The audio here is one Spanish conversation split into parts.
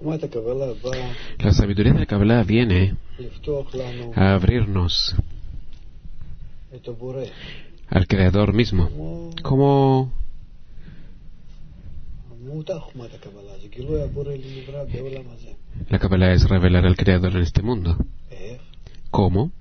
La sabiduría de la Kabbalah viene a abrirnos al Creador mismo. Como la Kabbalah es revelar al Creador en este mundo. ¿Cómo?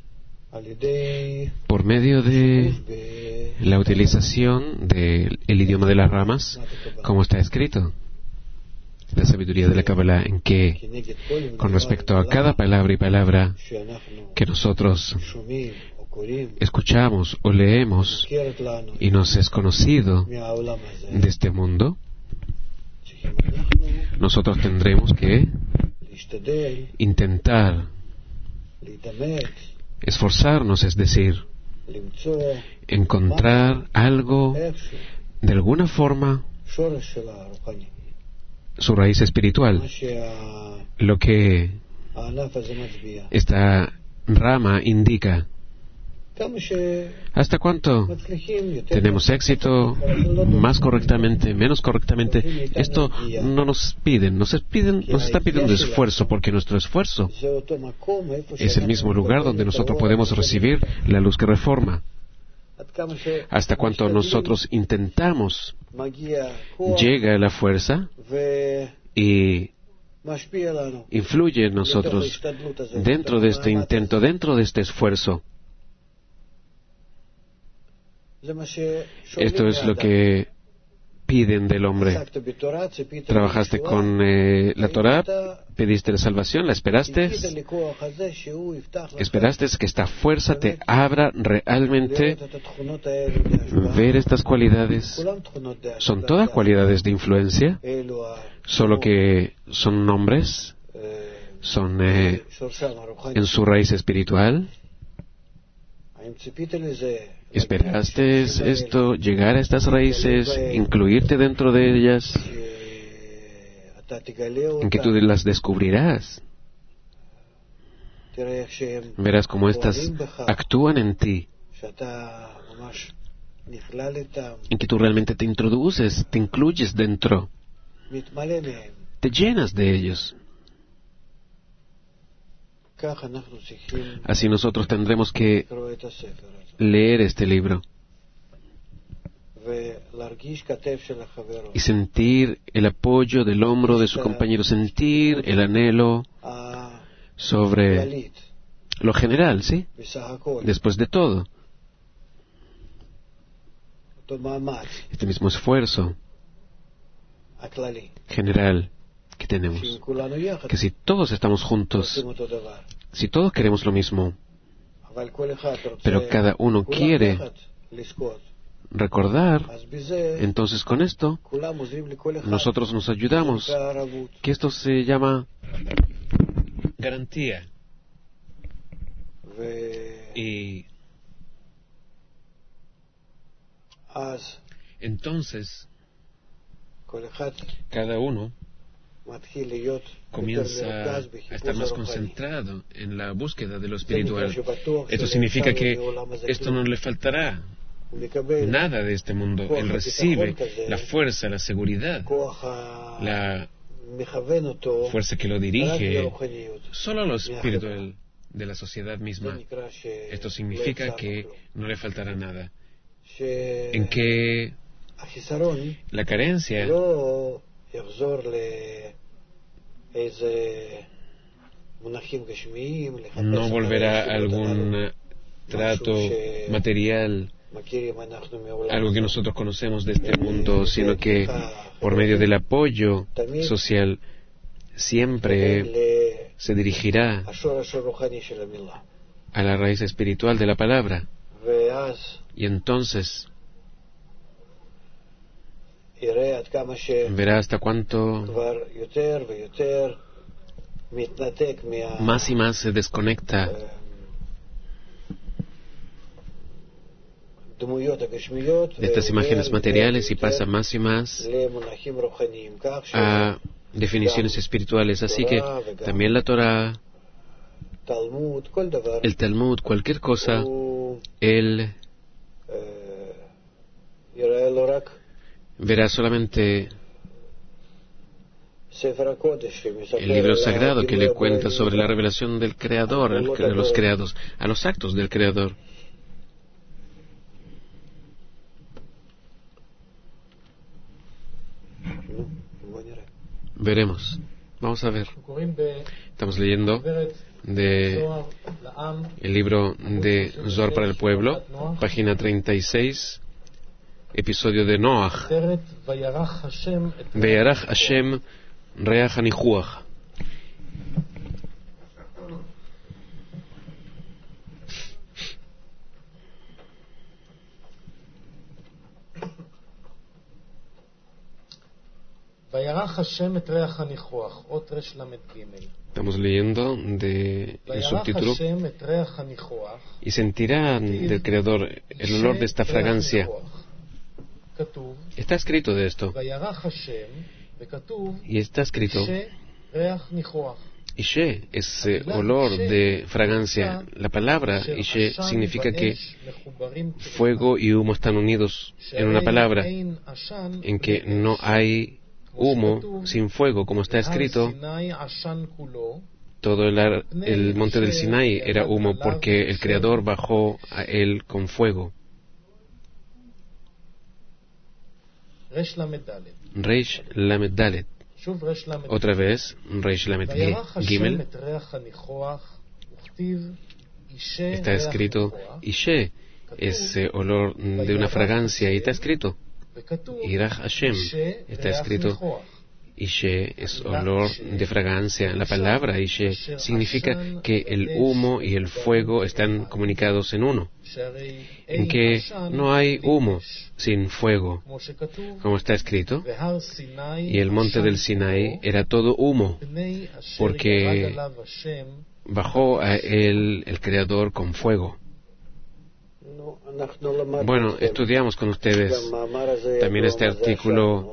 Por medio de la utilización del idioma de las ramas, como está escrito. La sabiduría de la Kabbalah, en que, con respecto a cada palabra y palabra que nosotros escuchamos o leemos y nos es conocido de este mundo, nosotros tendremos que intentar esforzarnos, es decir, encontrar algo, de alguna forma, su raíz espiritual, lo que esta rama indica. ¿Hasta cuánto tenemos éxito? Más correctamente, menos correctamente. Esto no nos piden, nos está pidiendo esfuerzo, porque nuestro esfuerzo es el mismo lugar donde nosotros podemos recibir la luz que reforma. Hasta cuánto nosotros intentamos, llega la fuerza y influye en nosotros dentro de este intento, dentro de este esfuerzo. Esto es lo que piden del hombre. Trabajaste con la Torah, pediste la salvación, la esperaste. Esperaste que esta fuerza te abra realmente ver estas cualidades. Son todas cualidades de influencia, solo que son nombres, son en su raíz espiritual. ¿Esperaste esto, llegar a estas raíces, incluirte dentro de ellas, en que tú las descubrirás? Verás cómo estas actúan en ti, en que tú realmente te introduces, te incluyes dentro, te llenas de ellos. Así nosotros tendremos que leer este libro y sentir el apoyo del hombro de su compañero, sentir el anhelo sobre lo general, ¿sí? Después de todo, este mismo esfuerzo general que tenemos, que si todos estamos juntos, si todos queremos lo mismo, pero cada uno quiere recordar, entonces con esto nosotros nos ayudamos, que esto se llama garantía. Y entonces cada uno comienza a estar más concentrado en la búsqueda de lo espiritual. Esto significa que esto no le faltará nada de este mundo. Él recibe la fuerza, la seguridad, la fuerza que lo dirige solo a lo espiritual de la sociedad misma. Esto significa que no le faltará nada. En que la carencia no volverá a algún trato material, algo que nosotros conocemos de este mundo, sino que por medio del apoyo social siempre se dirigirá a la raíz espiritual de la palabra. Y entonces verá hasta cuánto más y más se desconecta de estas imágenes materiales y pasa más y más a definiciones espirituales. Así que también la Torah, el Talmud, cualquier cosa, él verá solamente El libro sagrado que le cuenta sobre la revelación del Creador, a los creados, a los actos del Creador. Veremos. Vamos a ver. Estamos leyendo de el libro de Zohar para el pueblo, página 36, episodio de Noach. Vayarach Hashem reach hanichuach. Estamos leyendo de el subtítulo. Y sentirá del Creador el olor de esta fragancia. Está escrito de esto. Y está escrito. Ishe es olor de fragancia. La palabra Ishe significa que fuego y humo están unidos en una palabra, en que no hay humo sin fuego, como está escrito. Todo el monte del Sinai era humo porque el Creador bajó a él con fuego. Reish Lamed Dalet. Otra vez, Reish Lamed Gimel. Está escrito, Ishe es olor de una fragancia, y está escrito, Irach Hashem. Está escrito, Ishe es olor de fragancia. La palabra Ishe significa que el humo y el fuego están comunicados en uno, en que no hay humo sin fuego, como está escrito. Y el monte del Sinai era todo humo, porque bajó a él el Creador con fuego. Bueno, estudiamos con ustedes también este artículo.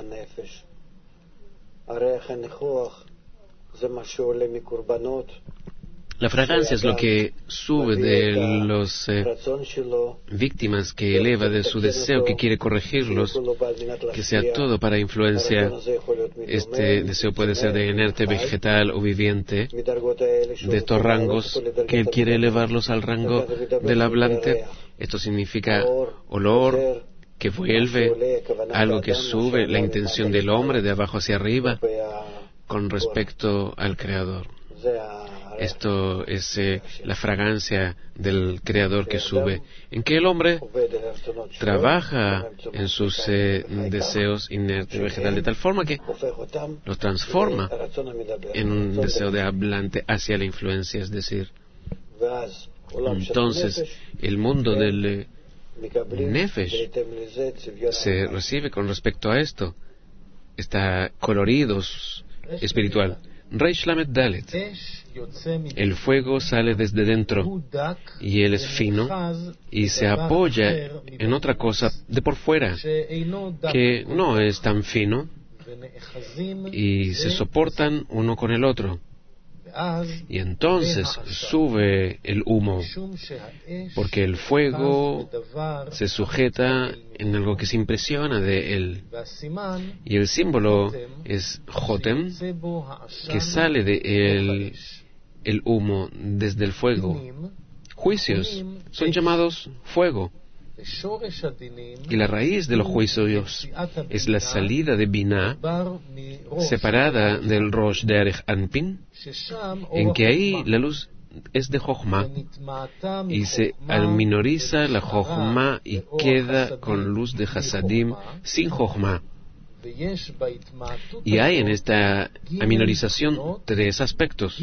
La fragancia es lo que sube de las víctimas, que eleva de su deseo, que quiere corregirlos, que sea todo para influencia. Este deseo puede ser de inerte, vegetal o viviente, de estos rangos, que él quiere elevarlos al rango del hablante. Esto significa olor, que vuelve, algo que sube la intención del hombre de abajo hacia arriba con respecto al Creador. Esto es la fragancia del Creador que sube, en que el hombre trabaja en sus deseos inertes vegetales de tal forma que los transforma en un deseo de hablante hacia la influencia, es decir, entonces el mundo del Nefesh se recibe con respecto a esto. Está colorido espiritual. Reish Lamed Dalet. El fuego sale desde dentro y él es fino y se apoya en otra cosa de por fuera que no es tan fino, y se soportan uno con el otro. Y entonces sube el humo, porque el fuego se sujeta en algo que se impresiona de él. Y el símbolo es Jotem, que sale de el humo desde el fuego. Juicios son llamados fuego. Y la raíz de los juicios es la salida de Binah, separada del Rosh Derech Anpin, en que ahí la luz es de Jochma, y se aminoriza la Jochma y queda con luz de Hasadim sin Jochma. Y hay en esta aminorización tres aspectos,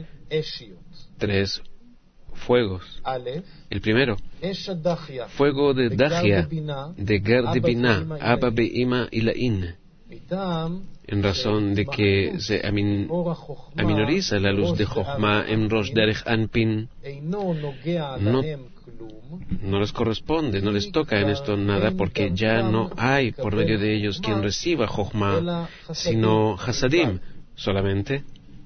tres fuegos. El primero, fuego de Dachia, de Ger de Binah, Abba Be'ima y La'in, en razón de que se aminoriza la luz de Jochma en Rosh Derech Anpin. No les corresponde, no les toca en esto nada, porque ya no hay por medio de ellos quien reciba Jochma, sino Hasadim solamente.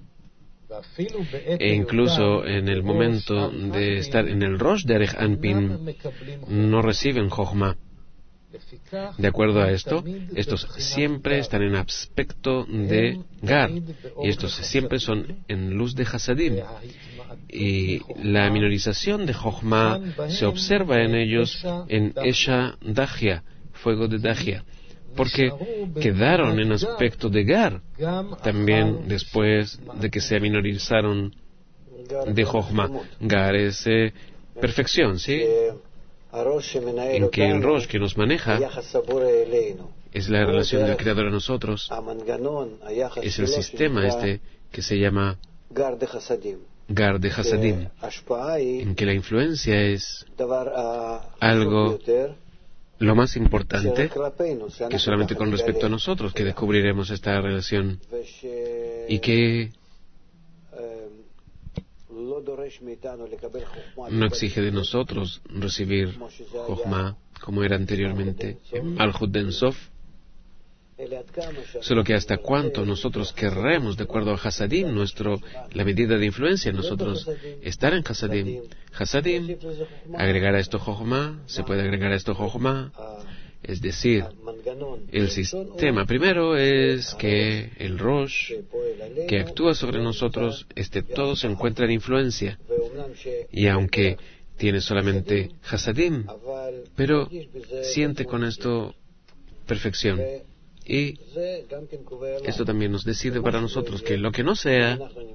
E incluso en el momento de estar en el Rosh Derech Anpin no reciben Jochma. De acuerdo a esto, estos siempre están en aspecto de Gar, y estos siempre son en luz de Hasadim. Y la minorización de Jochma se observa en ellos en Esha Dahya, fuego de Dahya, porque quedaron en aspecto de Gar, también después de que se minorizaron de Jochma. Gar es perfección, ¿sí? En que el Rosh que nos maneja es la relación del Creador a nosotros, es el sistema que se llama Gar de Hasadim, en que la influencia es algo lo más importante que solamente con respecto a nosotros que descubriremos esta relación, y que no exige de nosotros recibir Jochma como era anteriormente en Malchut de Ein Sof, solo que hasta cuánto nosotros querremos, de acuerdo a Hasadim, la medida de influencia, nosotros estar en Hasadim. Hasadim, agregar a esto Jochma, se puede agregar a esto Jochma, es decir, el sistema primero es que el Rosh que actúa sobre nosotros, todo se encuentra en influencia, y aunque tiene solamente Hasadim, pero siente con esto perfección. Y esto también nos decide para nosotros que lo que no sea,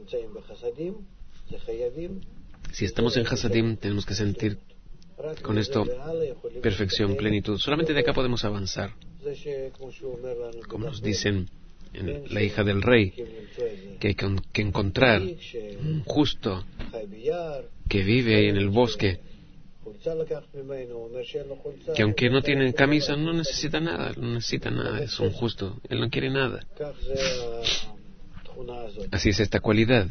si estamos en Hasadim, tenemos que sentir con esto perfección, plenitud. Solamente de acá podemos avanzar. Como nos dicen en La hija del rey, que hay que encontrar un justo que vive ahí en el bosque, que aunque no tiene camisa no necesita nada, es un justo, él no quiere nada. Así es esta cualidad,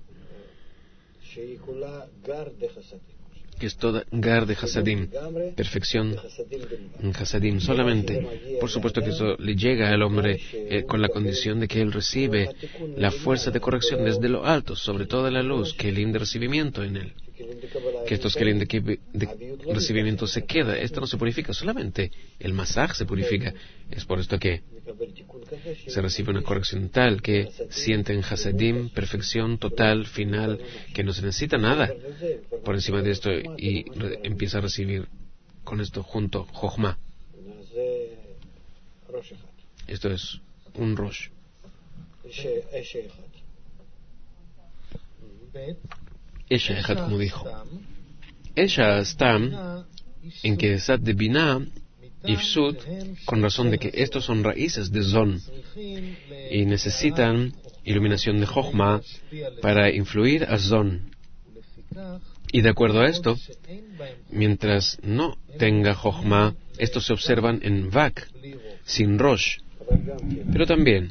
que es toda Gar de Hasadim, perfección en Hasadim solamente. Por supuesto que eso le llega al hombre con la condición de que él recibe la fuerza de corrección desde lo alto, sobre toda la luz, que el de recibimiento en él, que estos que el de recibimiento se queda. Esto no se purifica, solamente el masaj se purifica. Es por esto que se recibe una corrección tal que siente en Hasadim perfección total, final, que no se necesita nada por encima de esto, y empieza a recibir con esto junto Jochma. Esto es un Rosh. Esha Echad, como dijo. Esha Stam, en que Zat de Binah, Ifsut, con razón de que estos son raíces de Zon y necesitan iluminación de Jochma para influir a Zon. Y de acuerdo a esto, mientras no tenga Jochma, estos se observan en Vak, sin Rosh. Pero también,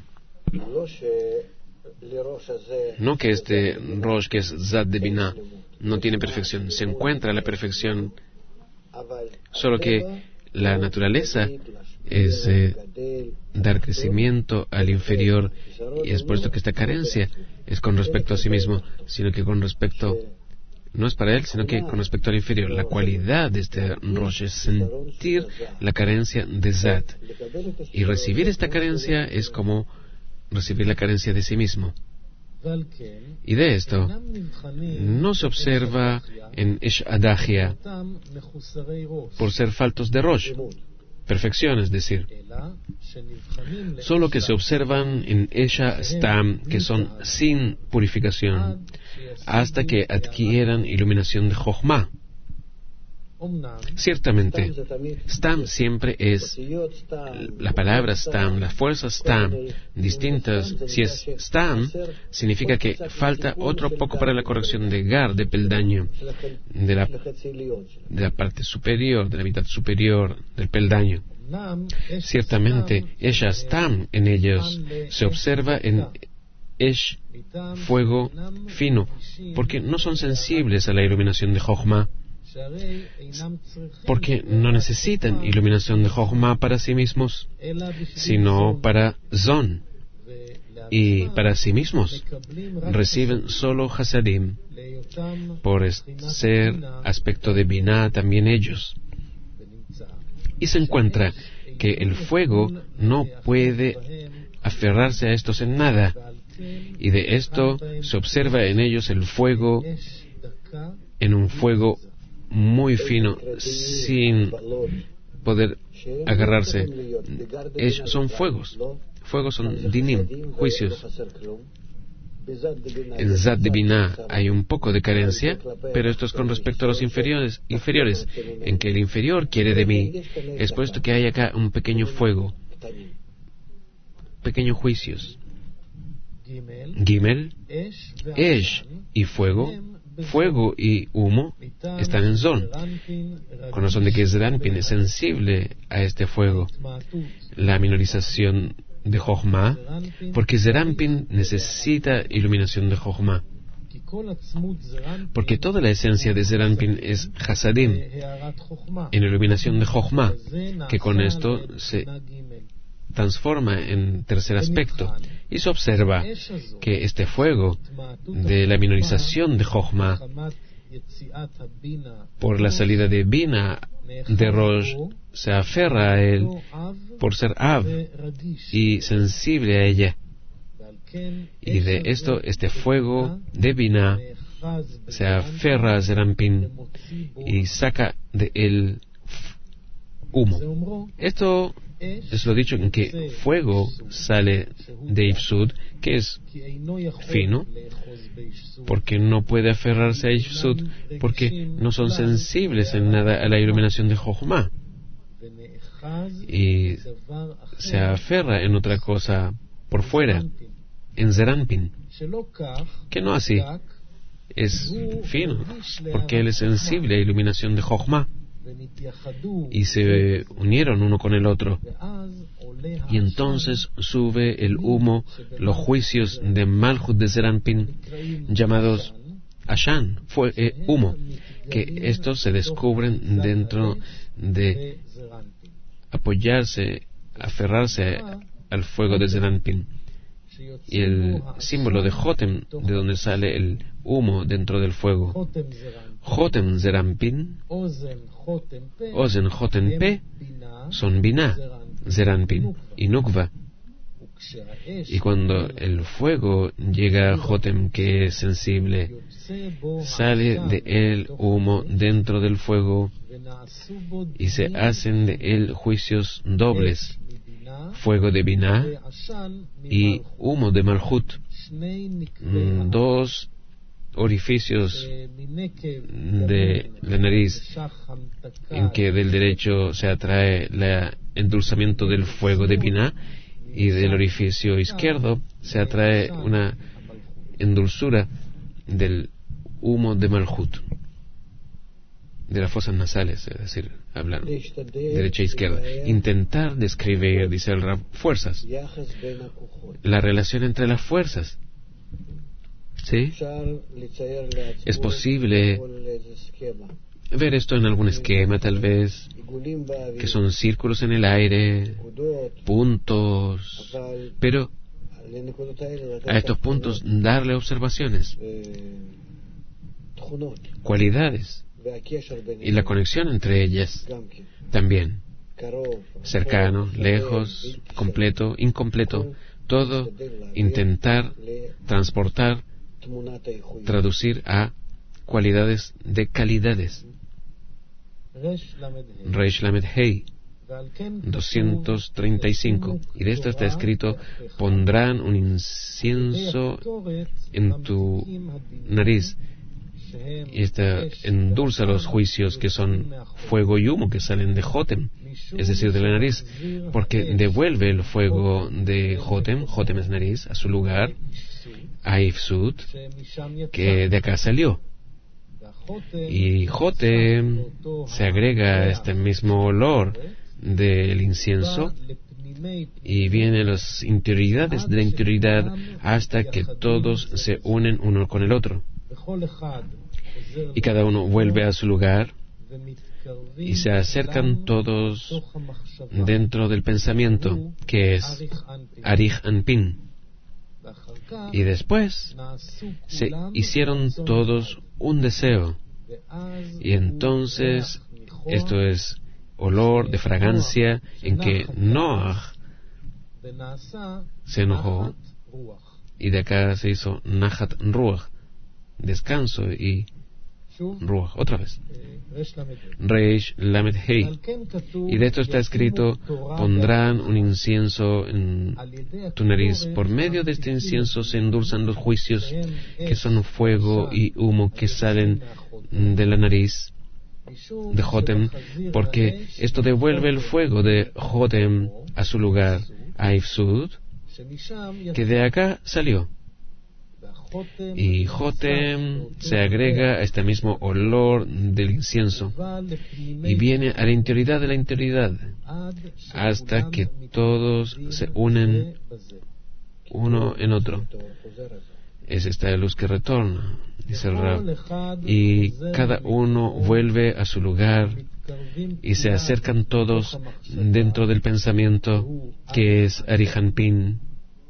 no que este Rosh, que es Zat de Binah, no tiene perfección, se encuentra la perfección, solo que la naturaleza es dar crecimiento al inferior, y es por esto que esta carencia es con respecto a sí mismo, sino que con respecto, no es para él, sino que con respecto al inferior. La cualidad de este Rosh es sentir la carencia de Zat, y recibir esta carencia es como recibir la carencia de sí mismo. Y de esto no se observa en Esha Dahya por ser faltos de Rosh, perfección, es decir, solo que se observan en Esha Stam, que son sin purificación, hasta que adquieran iluminación de Jochma. Ciertamente, Stam siempre es la palabra Stam, las fuerzas Stam, distintas. Si es Stam, significa que falta otro poco para la corrección de Gar, de peldaño, de la parte superior, de la mitad superior del peldaño. Ciertamente, Esha Stam en ellos se observa en Esh, fuego fino, porque no son sensibles a la iluminación de Jochma, porque no necesitan iluminación de Jochma para sí mismos, sino para Zon, y para sí mismos reciben solo Hasadim, por ser aspecto de Binah también ellos. Y se encuentra que el fuego no puede aferrarse a estos en nada. Y de esto se observa en ellos el fuego, en un fuego muy fino, sin poder agarrarse. Ellos son fuegos. Fuegos son dinim, juicios. En Zat de Binah hay un poco de carencia, pero esto es con respecto a los inferiores, en que el inferior quiere de mí. Es puesto que hay acá un pequeño fuego, pequeños juicios. Gimel, Esh y fuego, fuego y humo están en Zon. Con razón de que Zeranpin es sensible a este fuego. La minorización de Jochma, porque Zeranpin necesita iluminación de Jochma. Porque toda la esencia de Zeranpin es Hasadim, en iluminación de Jochma, que con esto se transforma en tercer aspecto. Y se observa que este fuego de la minorización de Jochma por la salida de Bina de Rosh se aferra a él por ser Av y sensible a ella. Y de esto, este fuego de Bina se aferra a Zeranpin y saca de él humo. Esto es lo dicho en que fuego sale de Ifsud, que es fino, porque no puede aferrarse a Ifsud, porque no son sensibles en nada a la iluminación de Jochma, y se aferra en otra cosa por fuera, en Zeranpin, que no así, es fino, porque él es sensible a la iluminación de Jochma, y se unieron uno con el otro. Y entonces sube el humo, los juicios de Malchut de Zeranpin, llamados Ashan, humo, que estos se descubren dentro de apoyarse, aferrarse al fuego de Zeranpin. Y el símbolo de Jotem, de donde sale el humo dentro del fuego. Jotem Zeranpin, Ozen Jotem Pe, son Binah, Zeranpin y Nukva. Y cuando el fuego llega a Jotem, que es sensible, sale de él humo dentro del fuego y se hacen de él juicios dobles, fuego de Binah y humo de Malchut, dos orificios de la nariz, en que del derecho se atrae el endulzamiento del fuego de Binah y del orificio izquierdo se atrae una endulzura del humo de Malchut, de las fosas nasales, es decir, hablar derecha e izquierda. Intentar describir, dice el Rab, fuerzas, la relación entre las fuerzas. ¿Sí? Es posible ver esto en algún esquema, tal vez, que son círculos en el aire, puntos, pero a estos puntos darle observaciones, cualidades, y la conexión entre ellas también, cercano, lejos, completo, incompleto, todo intentar transportar, traducir a cualidades de calidades. Reish Lamed Hei 235, y de esto está escrito: pondrán un incienso en tu nariz, y esta endulza los juicios que son fuego y humo que salen de Jotem, es decir, de la nariz, porque devuelve el fuego de Jotem es nariz, a su lugar, a Ifsud, que de acá salió. Y Jotem se agrega a este mismo olor del incienso y viene las interioridades de la interioridad hasta que todos se unen uno con el otro. Y cada uno vuelve a su lugar y se acercan todos dentro del pensamiento, que es Arich Anpin. Y después se hicieron todos un deseo. Y entonces, esto es olor de fragancia en que Noach se enojó, y de acá se hizo Nachat Ruach, descanso, y Ruach, otra vez. Reish Lamed Hei. Y de esto está escrito: pondrán un incienso en tu nariz. Por medio de este incienso se endulzan los juicios, que son fuego y humo que salen de la nariz de Jotem, porque esto devuelve el fuego de Jotem a su lugar, a Ifsud, que de acá salió. Y Jotem se agrega a este mismo olor del incienso y viene a la interioridad de la interioridad, hasta que todos se unen uno en otro. Es esta luz que retorna, dice el Rab, y cada uno vuelve a su lugar y se acercan todos dentro del pensamiento que es Arihanpin.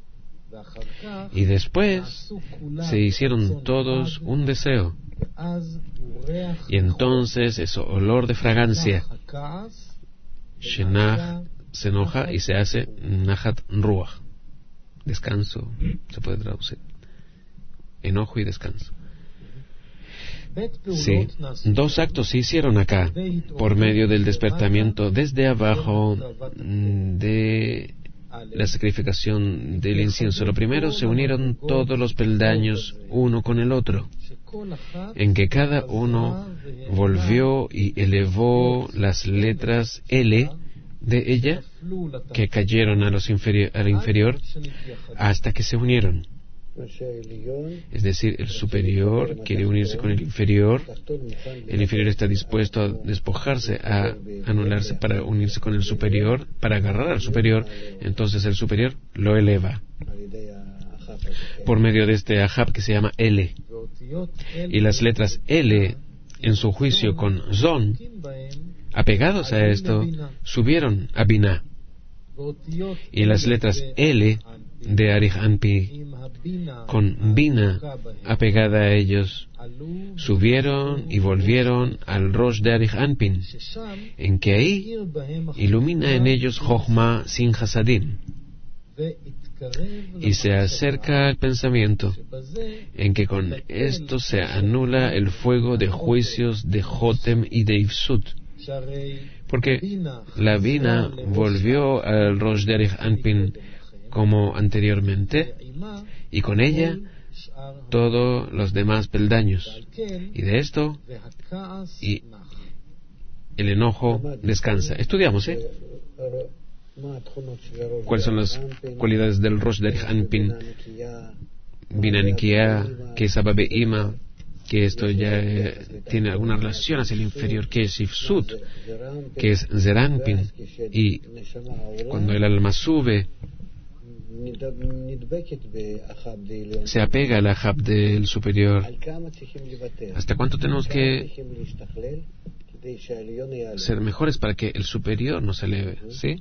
Y después se hicieron todos un deseo, y entonces ese olor de fragancia, Shenach, se enoja y se hace Nachat Ruach, descanso, se puede traducir, enojo y descanso. Sí, dos actos se hicieron acá, por medio del despertamiento desde abajo de la sacrificación del incienso. Lo primero, se unieron todos los peldaños uno con el otro, en que cada uno volvió y elevó las letras L de ella, que cayeron al inferior, hasta que se unieron. Es decir, el superior quiere unirse con el inferior está dispuesto a despojarse, a anularse para unirse con el superior, para agarrar al superior. Entonces el superior lo eleva por medio de este Ahab que se llama L, y las letras L en su juicio con Zon, apegados a esto, subieron a Binah, y las letras L de Arihanpi con Bina apegada a ellos subieron y volvieron al Rosh de Arihanpin, en que ahí ilumina en ellos Jochma sin Hasadim, y se acerca al pensamiento, en que con esto se anula el fuego de juicios de Jotem y de Ifsud, porque la Bina volvió al Rosh de Arihanpin como anteriormente, y con ella todos los demás peldaños, y de esto y el enojo descansa. Estudiamos, ¿cuáles son las cualidades del Rosh de Arihanpin? Bina Nikia, que es Abba Be'ima, que esto ya tiene alguna relación hacia el inferior, que es Ifsut, que es Zeranpin, y cuando el alma sube, se apega al Ahab del superior. ¿Hasta cuánto tenemos que ser mejores para que el superior nos eleve? ¿Sí?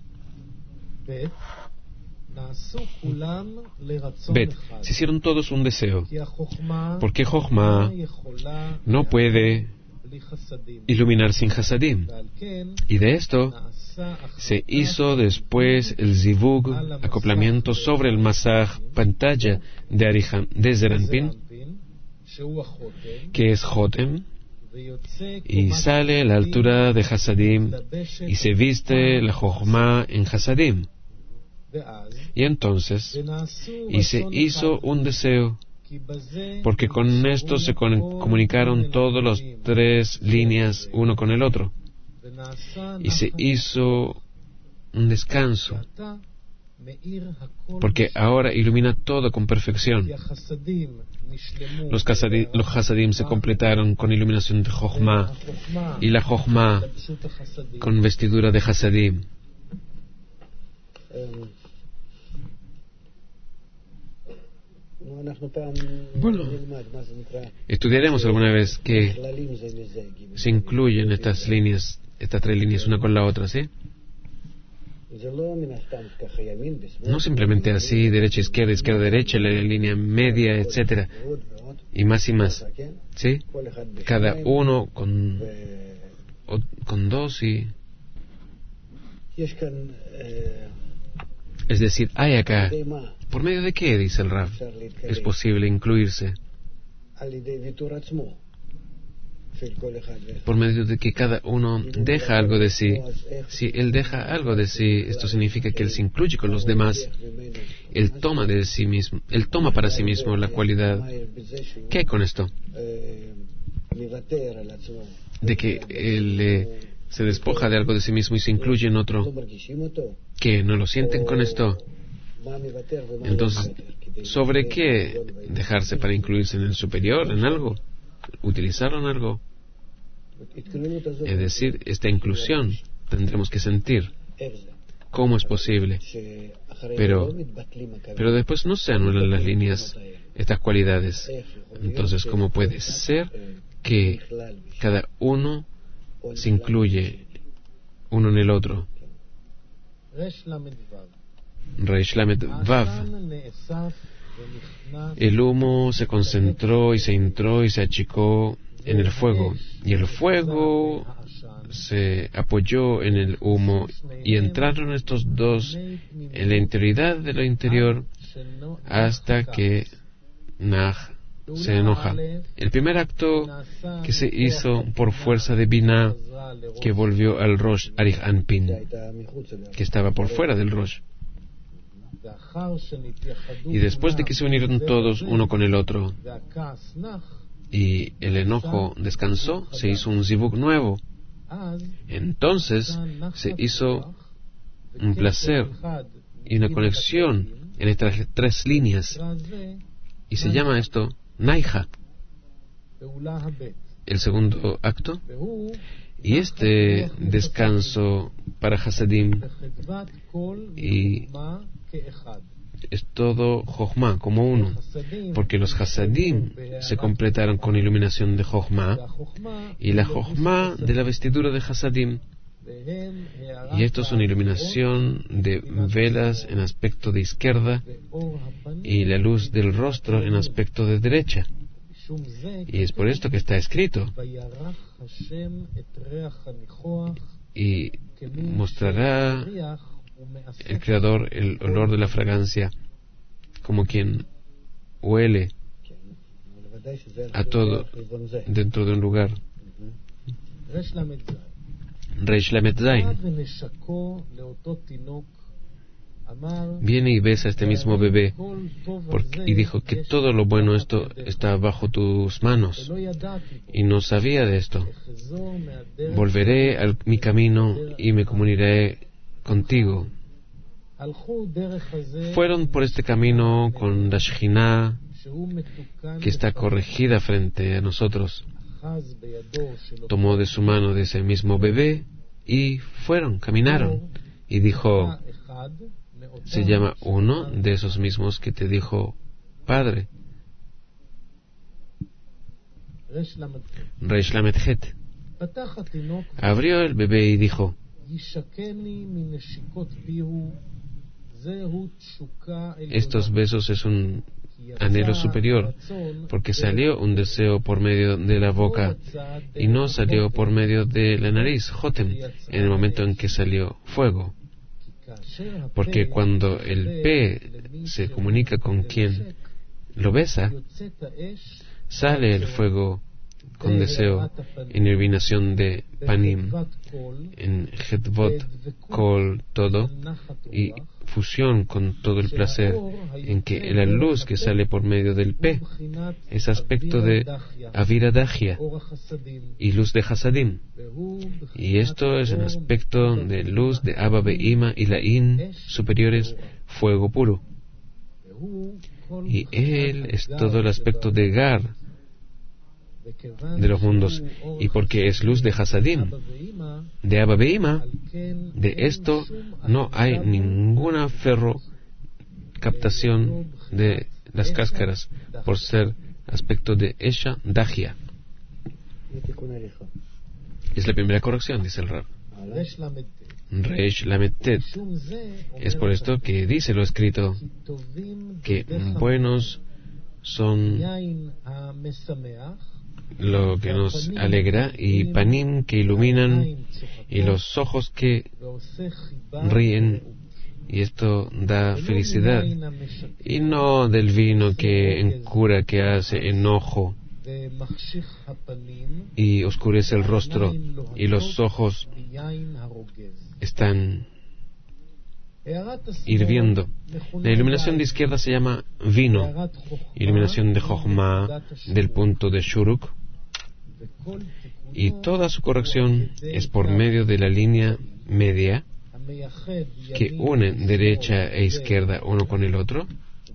Bet, se hicieron todos un deseo, porque Jochma no puede iluminar sin Hasadim, y de esto se hizo después el Zivug, acoplamiento sobre el Masaj, pantalla de Zeranpin, que es Jotem, y sale a la altura de Hasadim, y se viste la Jochma en Hasadim. Y entonces, y se hizo un deseo, porque con esto se comunicaron todas las tres líneas uno con el otro, y se hizo un descanso, porque ahora ilumina todo con perfección. Los Hasadim se completaron con iluminación de Jochma, y la Jochma con vestidura de Hasadim. Bueno, estudiaremos alguna vez que se incluyen estas líneas, estas tres líneas una con la otra, ¿sí? No simplemente así, derecha, izquierda, derecha, la línea media, etcétera, y más, ¿sí? Cada uno con dos y Es decir, hay acá, ¿por medio de qué, dice el Rav, es posible incluirse? Por medio de que cada uno deja algo de sí. Si él deja algo de sí, esto significa que él se incluye con los demás. Él toma de sí mismo, él toma para sí mismo la cualidad. ¿Qué hay con esto? De que él se despoja de algo de sí mismo y se incluye en otro. ¿Qué? ¿No lo sienten con esto? Entonces, ¿sobre qué dejarse para incluirse en el superior, en algo? ¿Utilizarlo en algo? Es decir, esta inclusión tendremos que sentir. ¿Cómo es posible? Pero después no se anulan las líneas, estas cualidades. Entonces, ¿cómo puede ser que cada uno se incluye uno en el otro? Reish Lamed Vav. El humo se concentró y se entró y se achicó en el fuego, y el fuego se apoyó en el humo, y entraron estos dos en la interioridad de lo interior hasta que Nach se enoja. El primer acto que se hizo por fuerza de Binah, que volvió al Rosh Arich Anpin, que estaba por fuera del Rosh. Y después de que se unieron todos uno con el otro y el enojo descansó, se hizo un zivug nuevo. Entonces se hizo un placer y una conexión en estas tres líneas, y se llama esto Naija, el segundo acto. Y este descanso para Hasadim y es todo Jochma como uno, porque los Hasadim se completaron con iluminación de Jochma y la Jochma de la vestidura de Hasadim, y esto es una iluminación de velas en aspecto de izquierda y la luz del rostro en aspecto de derecha. Y es por esto que está escrito: y mostrará el Creador el olor de la fragancia, como quien huele a todo dentro de un lugar. Reish Lamed Zayin. Viene y besa a este mismo bebé y dijo que todo lo bueno esto está bajo tus manos, y no sabía de esto. Volveré a mi camino y me comunicaré contigo. Fueron por este camino con la Shejina, que está corregida frente a nosotros. Tomó de su mano de ese mismo bebé y caminaron, y dijo: se llama uno de esos mismos que te dijo Padre. Reish Lamed Het. Abrió el bebé y dijo: estos besos es un anhelo superior, porque salió un deseo por medio de la boca y no salió por medio de la nariz, Jotem, en el momento en que salió fuego. Porque cuando el P se comunica con quien lo besa, sale el fuego con deseo en iluminación de Panim, en Hetvot Kol todo, y fusión con todo el placer, en que la luz que sale por medio del P es aspecto de Avira Dachia y luz de Hasadim, y esto es un aspecto de luz de Abba Be'ima y la In superiores, fuego puro, y él es todo el aspecto de Gar de los mundos, y porque es luz de Hasadim, de Abba Be'ima, de esto no hay ninguna captación de las cáscaras, por ser aspecto de Esha Dachia. Es la primera corrección, dice el Rab. Reish Lamed Tet. Es por esto que dice lo escrito, que buenos son lo que nos alegra, y panim, que iluminan, y los ojos que ríen, y esto da felicidad, y no del vino que encura, que hace enojo y oscurece el rostro, y los ojos están hirviendo. La iluminación de izquierda se llama vino, iluminación de Jochma, del punto de Shuruk, y toda su corrección es por medio de la línea media que une derecha e izquierda uno con el otro,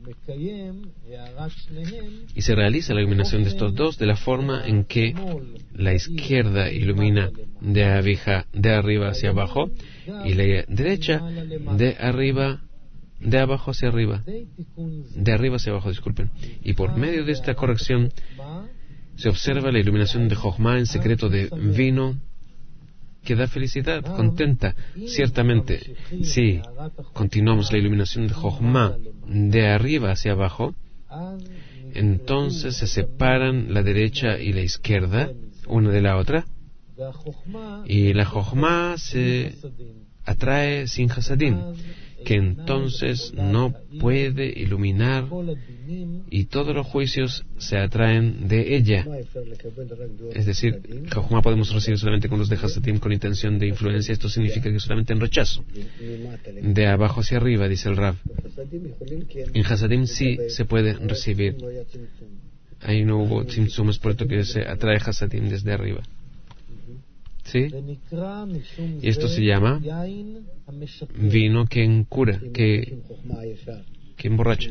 y se realiza la iluminación de estos dos de la forma en que la izquierda ilumina de arriba hacia abajo, y la derecha de abajo hacia arriba, de arriba hacia abajo, disculpen. Y por medio de esta corrección se observa la iluminación de Jochma en secreto de vino, que da felicidad, contenta. Ciertamente, si continuamos la iluminación de Jochma de arriba hacia abajo, entonces se separan la derecha y la izquierda una de la otra, y la Jochma se atrae sin Hasadim, que entonces no puede iluminar, y todos los juicios se atraen de ella. Es decir, Jochma podemos recibir solamente con los de Hasadim con intención de influencia. Esto significa que solamente en rechazo, de abajo hacia arriba, dice el Rav. En Hasadim sí se puede recibir. Ahí no hubo tzimtzum, es por esto que se atrae Hasadim desde arriba. ¿Sí? Y esto se llama vino que encura, que emborracha.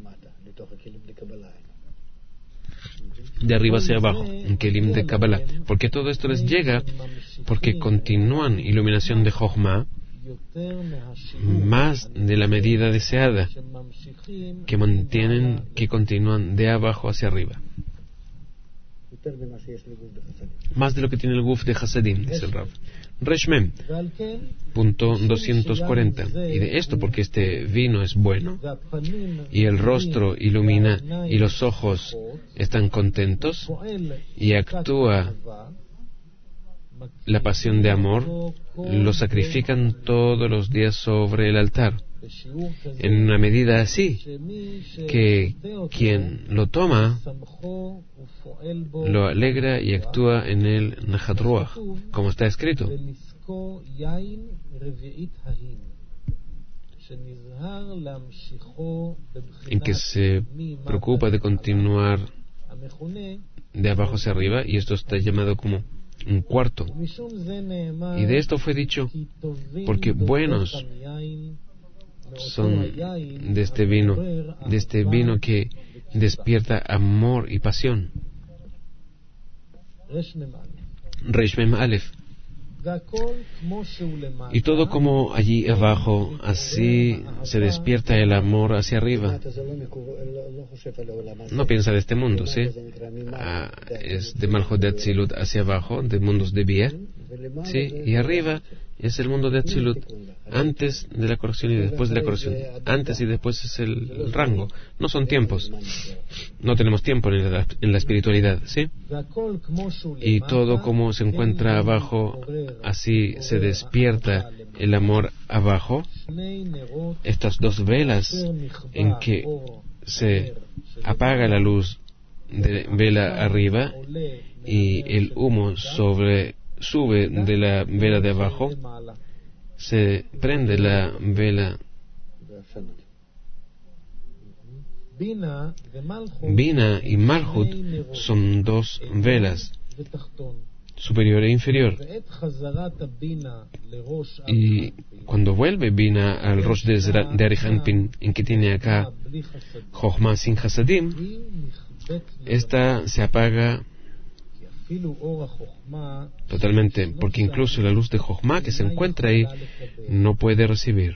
De arriba hacia abajo, en Kelim de Kabbalah. Porque todo esto les llega porque continúan iluminación de Jochma más de la medida deseada, que continúan de abajo hacia arriba. Más de lo que tiene el Guf de Hasadim, dice el Rav. Reshmem, punto 240. Y de esto, porque este vino es bueno, y el rostro ilumina, y los ojos están contentos, y actúa la pasión de amor, lo sacrifican todos los días sobre el altar, en una medida así que quien lo toma lo alegra y actúa en el Nachat Ruach, como está escrito. En que se preocupa de continuar de abajo hacia arriba, y esto está llamado como un cuarto. Y de esto fue dicho, porque buenos son de este vino que despierta amor y pasión. Reish Mem Aleph. Y todo como allí abajo, así se despierta el amor hacia arriba. No piensa de este mundo, ¿sí? Es de Malchut de Atzilut hacia abajo, de mundos de Bia, ¿sí? Y arriba es el mundo de Atzilut, antes de la corrección y después de la corrección. Antes y después es el rango. No son tiempos. No tenemos tiempo en la espiritualidad, ¿sí? Y todo como se encuentra abajo, así se despierta el amor abajo. Estas dos velas en que se apaga la luz de vela arriba y el humo sube de la vela de abajo, se prende la vela. Bina y Malchut son dos velas, superior e inferior. Y cuando vuelve Bina al Rosh de Arihanpin, en que tiene acá Jochma sin Hasadim, esta se apaga totalmente, porque incluso la luz de Jochma que se encuentra ahí no puede recibir,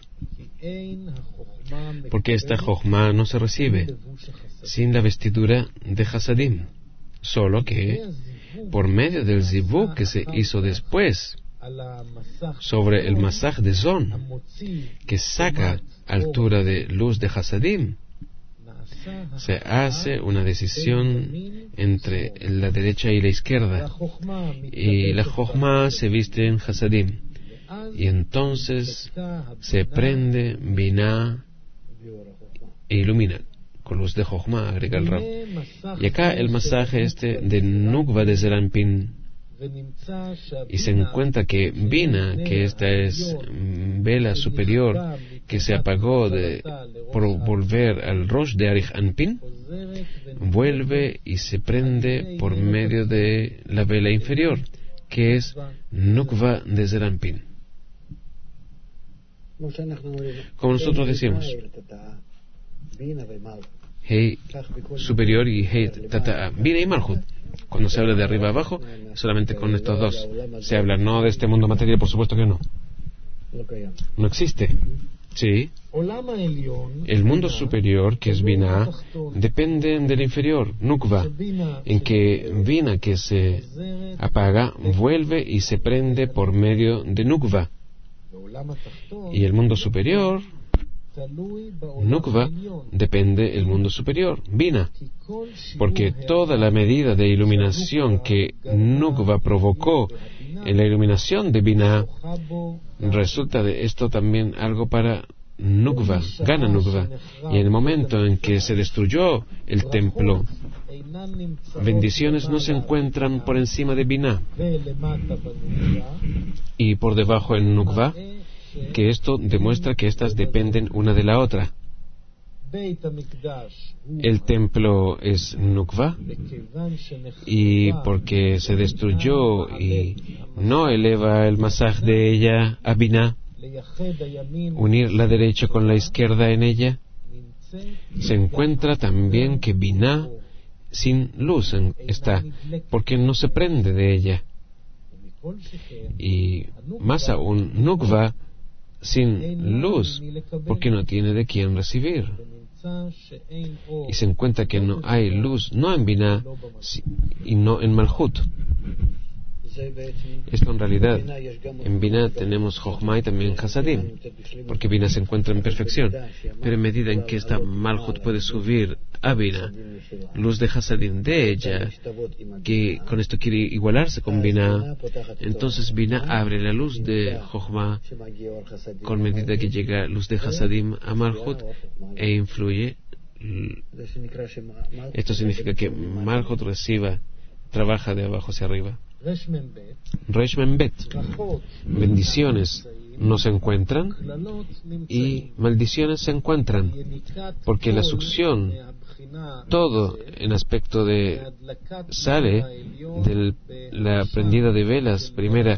porque esta Jochma no se recibe sin la vestidura de Hasadim, solo que por medio del zivuk que se hizo después sobre el masaj de Zon, que saca altura de luz de Hasadim, Se hace una decisión entre la derecha y la izquierda, y la Jochma se viste en Hasadim, y entonces se prende Binah e ilumina con luz de Jochma, agrega el Rab. Y acá el masaje de Nukva de Zerampin, y se encuentra que Bina, que esta es vela superior que se apagó por volver al Rosh de Arich Anpin, vuelve y se prende por medio de la vela inferior, que es Nukva de Zerampin. Como nosotros decimos, Hey superior y Hey Tata'a, Bina y Malhut. Cuando se habla de arriba a abajo, solamente con estos dos se habla, no de este mundo material, por supuesto que no. No existe. Sí. El mundo superior, que es Binah, depende del inferior, Nukva, en que Binah, que se apaga, vuelve y se prende por medio de Nukva. Y el mundo superior, Nukva, depende del mundo superior, Bina, porque toda la medida de iluminación que Nukva provocó en la iluminación de Bina, resulta de esto también algo para Nukva, gana Nukva. Y en el momento en que se destruyó el templo, bendiciones no se encuentran por encima de Bina y por debajo en Nukva, que esto demuestra que éstas dependen una de la otra. El templo es Nukva, y porque se destruyó y no eleva el masaj de ella a Binah, unir la derecha con la izquierda en ella, se encuentra también que Binah sin luz está, porque no se prende de ella. Y más aún, Nukva sin luz, porque no tiene de quién recibir. Y se encuentra que no hay luz, no en Binah y no en Malhut. Esto en realidad, en Binah tenemos Jochma y también Hasadim, porque Binah se encuentra en perfección, pero en medida en que esta Malhut puede subir a Binah, luz de Hasadim de ella, que con esto quiere igualarse con Binah, entonces Binah abre la luz de Jochma con medida que llega luz de Hasadim a Malhut e influye. Esto significa que Malhut trabaja de abajo hacia arriba. Resh Membet, bendiciones no se encuentran y maldiciones se encuentran, porque la succión, todo en aspecto de sale de la prendida de velas primera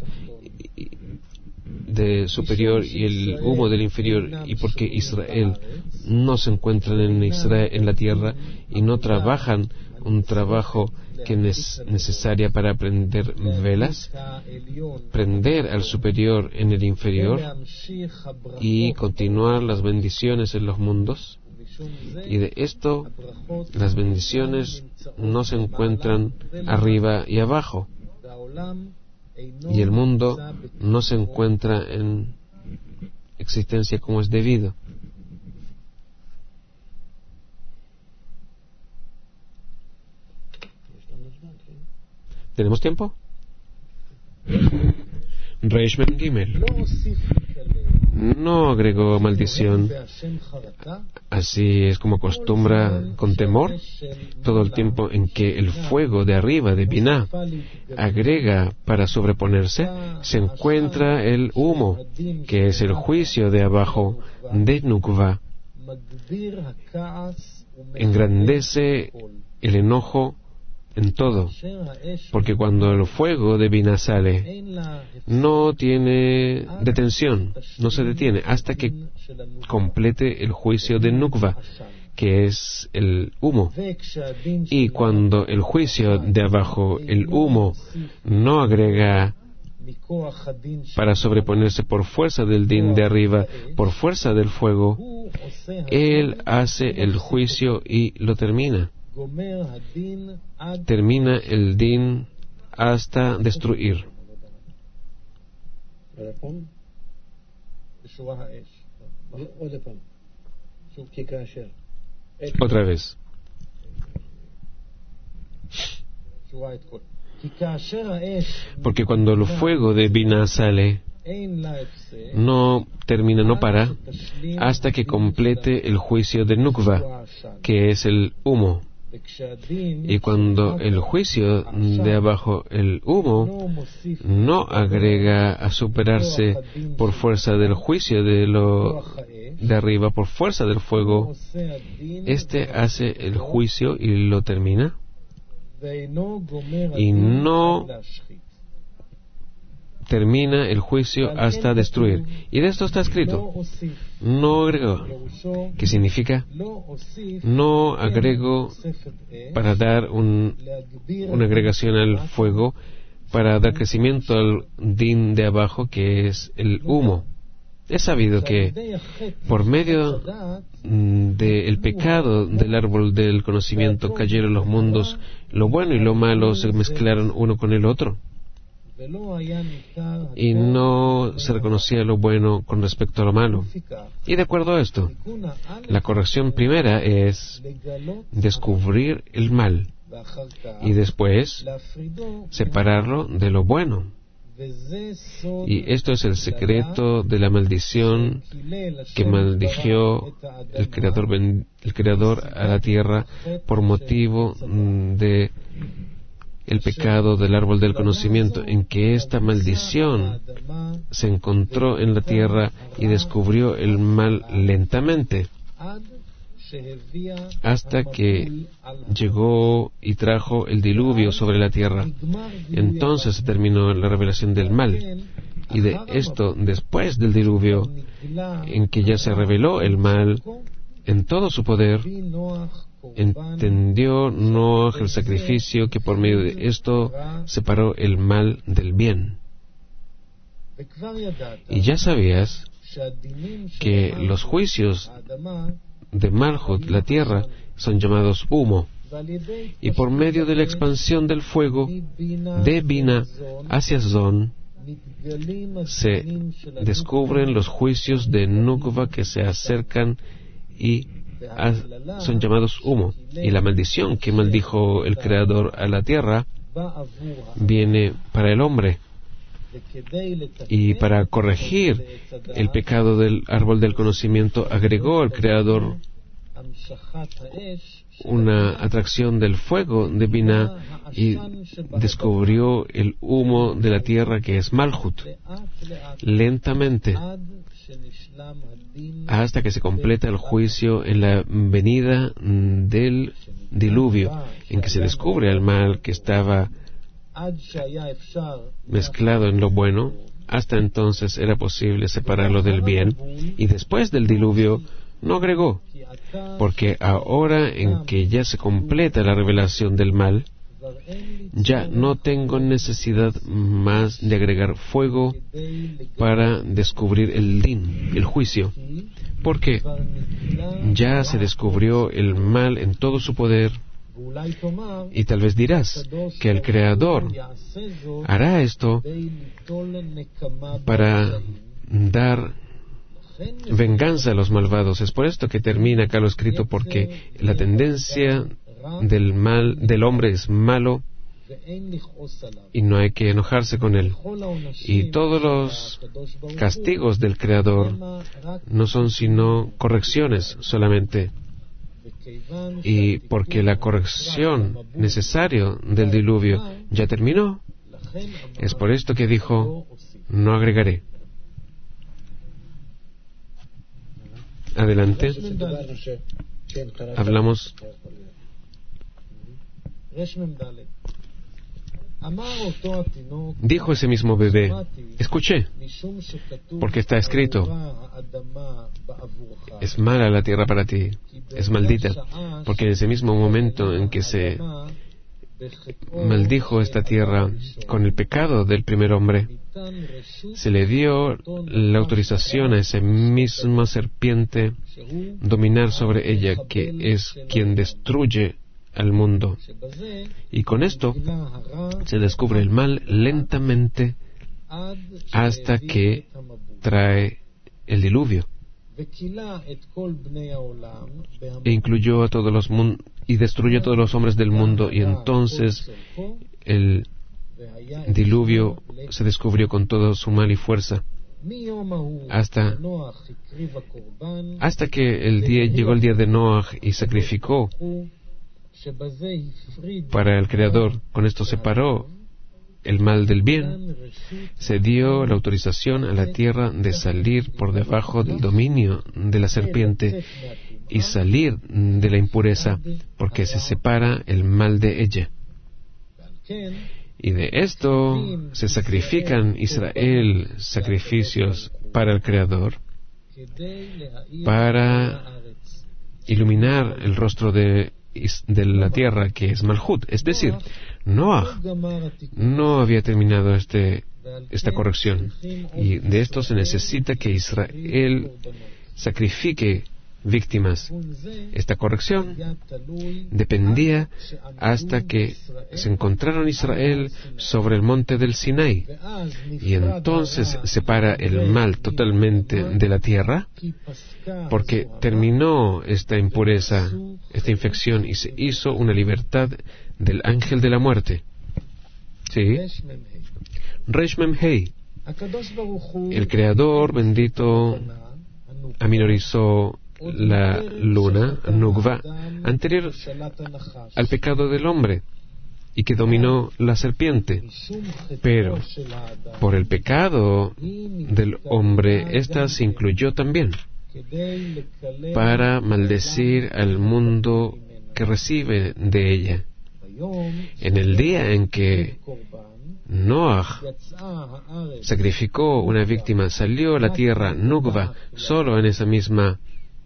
de superior y el humo del inferior, y porque Israel no se encuentran en la tierra y no trabajan un trabajo que es necesaria para prender velas, prender al superior en el inferior y continuar las bendiciones en los mundos. Y de esto, las bendiciones no se encuentran arriba y abajo, y el mundo no se encuentra en existencia como es debido. ¿Tenemos tiempo? Reish Mem Gimel no agregó maldición. Así es como acostumbra con temor. Todo el tiempo en que el fuego de arriba de Binah agrega para sobreponerse, se encuentra el humo, que es el juicio de abajo de Nukva. Engrandece el enojo en todo, porque cuando el fuego de Binah sale, no tiene detención, no se detiene hasta que complete el juicio de Nukva, que es el humo. Y cuando el juicio de abajo, el humo, no agrega para sobreponerse por fuerza del din de arriba, por fuerza del fuego, él hace el juicio y lo termina. Termina el din hasta destruir. Otra vez. Porque cuando el fuego de Binah sale, no termina, no para, hasta que complete el juicio de Nukva, que es el humo. Y cuando el juicio de abajo, el humo, no agrega a superarse por fuerza del juicio de lo de arriba, por fuerza del fuego, este hace el juicio y lo termina, y no termina el juicio hasta destruir. Y de esto está escrito, no agrego, que significa no agrego para dar una agregación al fuego, para dar crecimiento al din de abajo, que es el humo. Es sabido que por medio del pecado del árbol del conocimiento cayeron los mundos, lo bueno y lo malo se mezclaron uno con el otro, y no se reconocía lo bueno con respecto a lo malo. Y de acuerdo a esto, la corrección primera es descubrir el mal y después separarlo de lo bueno. Y esto es el secreto de la maldición que maldijo el Creador a la tierra por motivo de el pecado del árbol del conocimiento, en que esta maldición se encontró en la tierra y descubrió el mal lentamente, hasta que llegó y trajo el diluvio sobre la tierra. Entonces se terminó la revelación del mal. Y de esto, después del diluvio, en que ya se reveló el mal en todo su poder, entendió Noaj el sacrificio que por medio de esto separó el mal del bien. Y ya sabías que los juicios de Malhut, la tierra, son llamados humo, y por medio de la expansión del fuego de Binah hacia Zon se descubren los juicios de Nukva que se acercan y son llamados humo. Y la maldición que maldijo el Creador a la tierra viene para el hombre. Y para corregir el pecado del árbol del conocimiento, agregó el Creador una atracción del fuego de Binah y descubrió el humo de la tierra, que es Malhut, lentamente, hasta que se completa el juicio en la venida del diluvio, en que se descubre el mal que estaba mezclado en lo bueno. Hasta entonces era posible separarlo del bien, y después del diluvio no agregó, porque ahora en que ya se completa la revelación del mal, ya no tengo necesidad más de agregar fuego para descubrir el din, el juicio, porque ya se descubrió el mal en todo su poder. Y tal vez dirás que el Creador hará esto para dar venganza a los malvados. Es por esto que termina acá lo escrito, porque la tendencia del hombre es malo y no hay que enojarse con él. Y todos los castigos del Creador no son sino correcciones solamente. Y porque la corrección necesaria del diluvio ya terminó, es por esto que dijo, no agregaré. Adelante. Hablamos. Dijo ese mismo bebé, escuché, porque está escrito, es mala la tierra para ti, es maldita, porque en ese mismo momento en que se maldijo esta tierra con el pecado del primer hombre, se le dio la autorización a esa misma serpiente dominar sobre ella, que es quien destruye al mundo. Y con esto se descubre el mal lentamente hasta que trae el diluvio. e incluyó a todos los y destruyó a todos los hombres del mundo, y entonces el diluvio se descubrió con todo su mal y fuerza, hasta que llegó el día de Noah y sacrificó para el Creador. Con esto separó el mal del bien. Se dio la autorización a la tierra de salir por debajo del dominio de la serpiente y salir de la impureza, porque se separa el mal de ella. Y de esto se sacrifican Israel sacrificios para el Creador, para iluminar el rostro de la tierra, que es Malhut. Es decir, Noah no había terminado esta corrección, y de esto se necesita que Israel sacrifique víctimas. Esta corrección dependía hasta que se encontraron Israel sobre el monte del Sinai, y entonces separa el mal totalmente de la tierra, porque terminó esta impureza, esta infección, y se hizo una libertad del ángel de la muerte. Sí. Resh Mem Hei. El Creador bendito aminorizó la luna, Nukva, anterior al pecado del hombre, y que dominó la serpiente. Pero por el pecado del hombre, ésta se incluyó también, para maldecir al mundo que recibe de ella. En el día en que Noah sacrificó una víctima, salió a la tierra Nukva solo en esa misma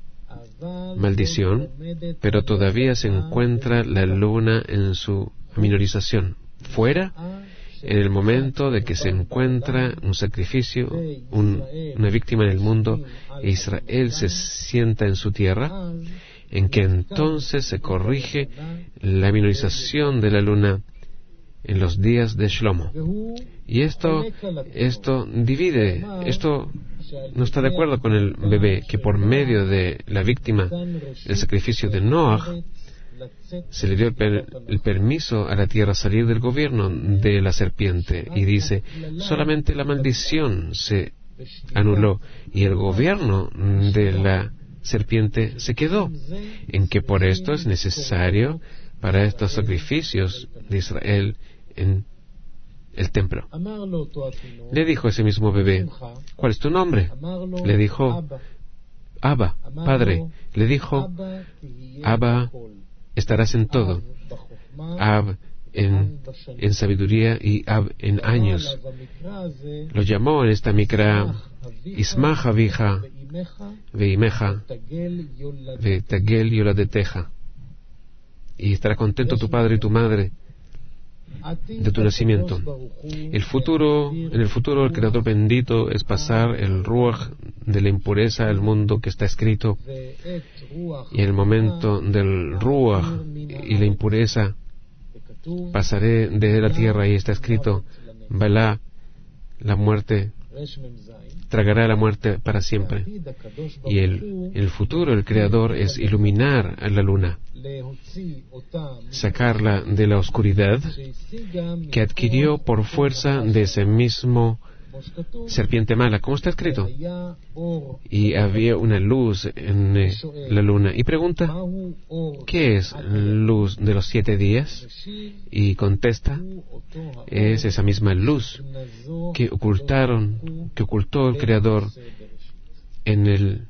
maldición, pero todavía se encuentra la luna en su minorización. Fuera, en el momento de que se encuentra un sacrificio, una víctima en el mundo, e Israel se sienta en su tierra, en que entonces se corrige la minorización de la luna en los días de Shlomo. Y esto divide, esto no está de acuerdo con el bebé, que por medio de la víctima del sacrificio de Noah se le dio el permiso a la tierra salir del gobierno de la serpiente, y dice, solamente la maldición se anuló y el gobierno de la serpiente se quedó, en que por esto es necesario para estos sacrificios de Israel en el templo. Le dijo ese mismo bebé, ¿cuál es tu nombre? Le dijo, Abba, Padre. Le dijo, Abba, estarás en todo. Ab en sabiduría y Ab en años. Lo llamó en esta mikra Ismach Avija Veimeja Vetagel Yoladeteja. Y estará contento tu padre y tu madre de tu nacimiento. En el futuro el Creador bendito es pasar el Ruach de la impureza al mundo que está escrito, y en el momento del Ruach y la impureza pasaré de la tierra, y está escrito, Balá, la muerte, tragará la muerte para siempre. Y en el futuro el Creador es iluminar a la luna, sacarla de la oscuridad que adquirió por fuerza de ese mismo serpiente mala, como está escrito. Y había una luz en la luna. Y pregunta, ¿qué es luz de los 7 días? Y contesta, es esa misma luz que ocultó el Creador en el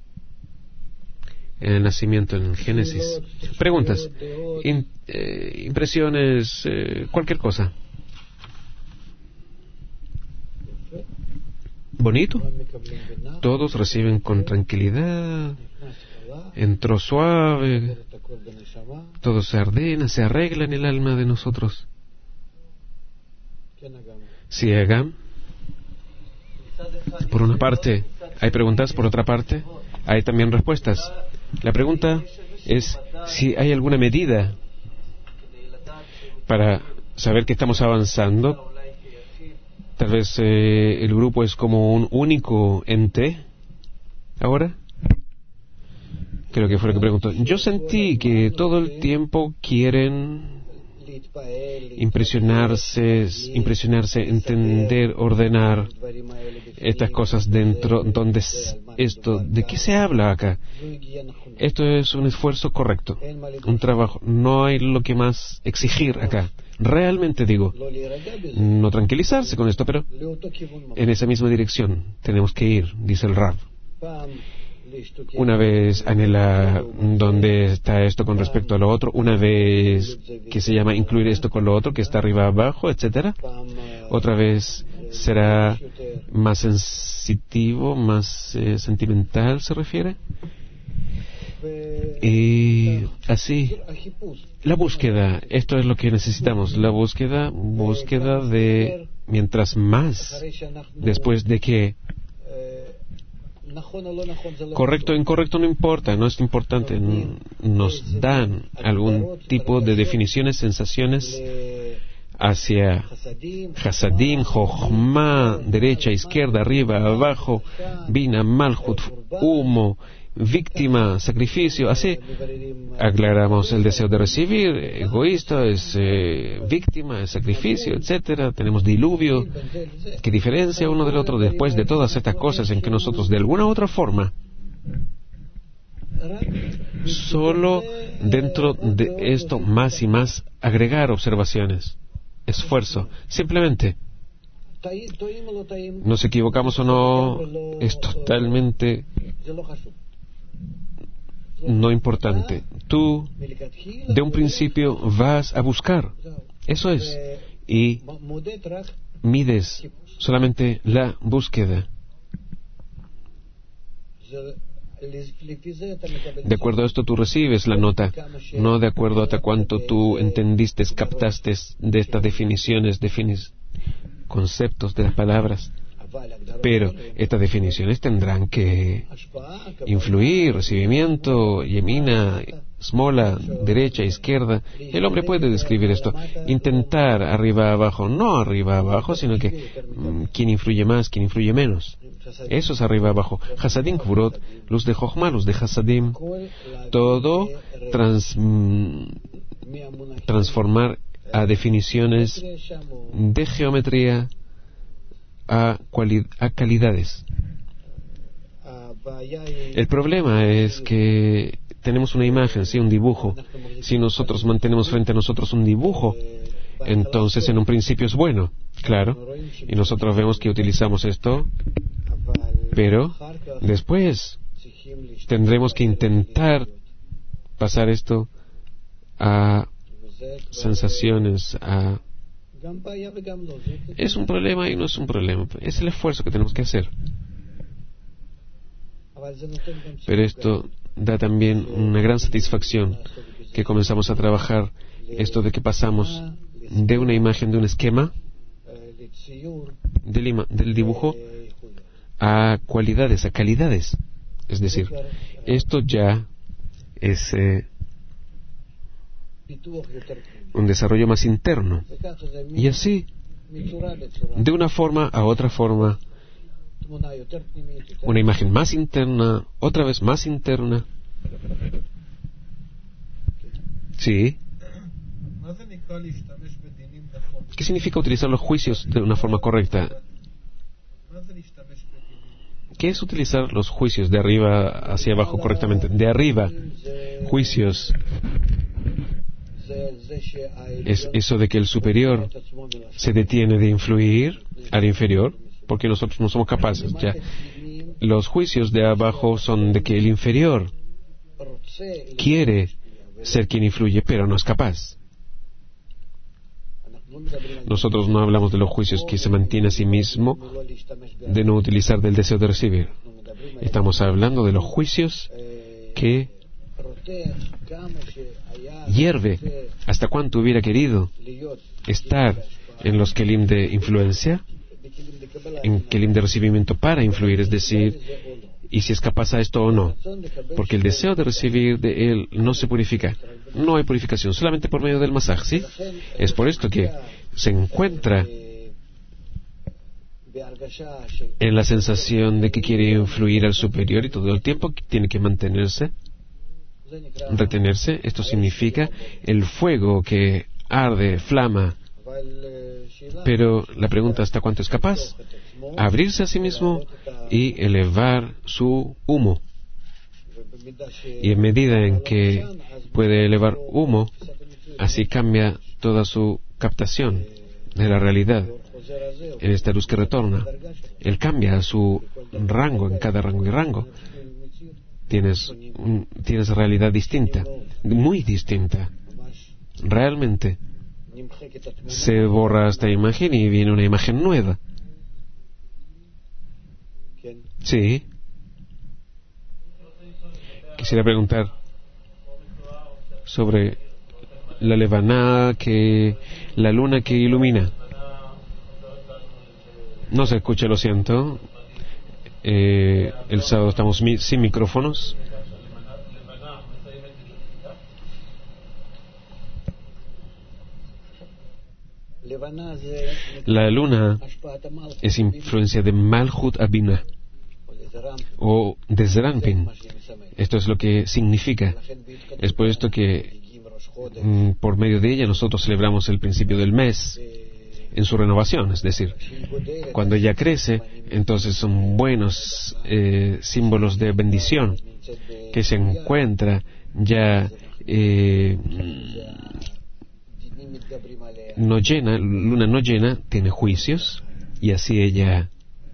nacimiento, en Génesis. Preguntas, impresiones, cualquier cosa. Bonito. Todos reciben con tranquilidad. Entró suave. Todo se ordena, se arregla en el alma de nosotros. Sí, Agam. Por una parte, hay preguntas. Por otra parte, hay también respuestas. La pregunta es si hay alguna medida para saber que estamos avanzando. Tal vez el grupo es como un único ente ahora. Creo que fue lo que preguntó. Yo sentí que todo el tiempo quieren impresionarse, entender, ordenar estas cosas dentro. ¿De qué se habla acá? Esto es un esfuerzo correcto, un trabajo. No hay lo que más exigir acá. Realmente digo, no tranquilizarse con esto, pero en esa misma dirección tenemos que ir, dice el Rav. Una vez anhela dónde está esto con respecto a lo otro, una vez que se llama incluir esto con lo otro, que está arriba abajo, etcétera. Otra vez será más sensitivo, más sentimental, se refiere. Y así, la búsqueda, esto es lo que necesitamos, la búsqueda de mientras más, después de que correcto o incorrecto no importa, no es importante. Nos dan algún tipo de definiciones, sensaciones hacia Hasadim, Jochma, derecha, izquierda, arriba, abajo, Bina, Malhut, humo, víctima, sacrificio. Así aclaramos el deseo de recibir. Egoísta es víctima, es sacrificio, etcétera. Tenemos diluvio que diferencia uno del otro. Después de todas estas cosas en que nosotros de alguna u otra forma, solo dentro de esto más y más agregar observaciones, esfuerzo, simplemente nos equivocamos o no, es totalmente no importante. Tú de un principio vas a buscar, eso es, y mides solamente la búsqueda. De acuerdo a esto tú recibes la nota, no de acuerdo hasta cuánto tú entendiste, captaste de estas definiciones, conceptos de las palabras. Pero estas definiciones tendrán que influir, recibimiento, yemina, smola, derecha, izquierda. El hombre puede describir esto, intentar arriba, abajo, no arriba, abajo, sino que quién influye más, quién influye menos. Eso es arriba, abajo. Hasadim, Kburot, luz de Jochma, luz de Hasadim, todo transformar a definiciones de geometría a calidades. El problema es que tenemos una imagen, sí, un dibujo. Si nosotros mantenemos frente a nosotros un dibujo, entonces en un principio es bueno, claro, y nosotros vemos que utilizamos esto, pero después tendremos que intentar pasar esto a sensaciones, es un problema y no es un problema, es el esfuerzo que tenemos que hacer. Pero esto da también una gran satisfacción, que comenzamos a trabajar esto de que pasamos de una imagen, de un esquema del dibujo a cualidades, a calidades. Es decir, esto ya es un desarrollo más interno, y así de una forma a otra forma, una imagen más interna, otra vez más interna. Sí. ¿Qué significa utilizar los juicios de una forma correcta? ¿Qué es utilizar los juicios de arriba hacia abajo correctamente? De arriba, juicios, es eso de que el superior se detiene de influir al inferior, porque nosotros no somos capaces. Ya, los juicios de abajo son de que el inferior quiere ser quien influye, pero no es capaz. Nosotros no hablamos de los juicios que se mantiene a sí mismo, de no utilizar del deseo de recibir. Estamos hablando de los juicios que hierve hasta cuánto hubiera querido estar en los kelim de influencia, en kelim de recibimiento para influir, es decir, y si es capaz a esto o no, porque el deseo de recibir de él no se purifica, no hay purificación, solamente por medio del masaj, ¿sí? Es por esto que se encuentra en la sensación de que quiere influir al superior y todo el tiempo tiene que mantenerse retenerse, esto significa el fuego que arde, flama. Pero la pregunta, ¿hasta cuánto es capaz? Abrirse a sí mismo y elevar su humo. Y en medida en que puede elevar humo, así cambia toda su captación de la realidad. En esta luz que retorna, él cambia su rango, en cada rango y rango. Tienes realidad distinta, muy distinta. Realmente se borra esta imagen y viene una imagen nueva. Sí. Quisiera preguntar sobre la levaná, la luna que ilumina. No se escucha, lo siento. El sábado estamos sin micrófonos. La luna es influencia de Malhut Abina o de Zeranpin. Esto es lo que significa. Es por esto que por medio de ella nosotros celebramos el principio del mes en su renovación. Es decir, cuando ella crece, entonces son buenos símbolos de bendición que se encuentra ya luna no llena, tiene juicios, y así ella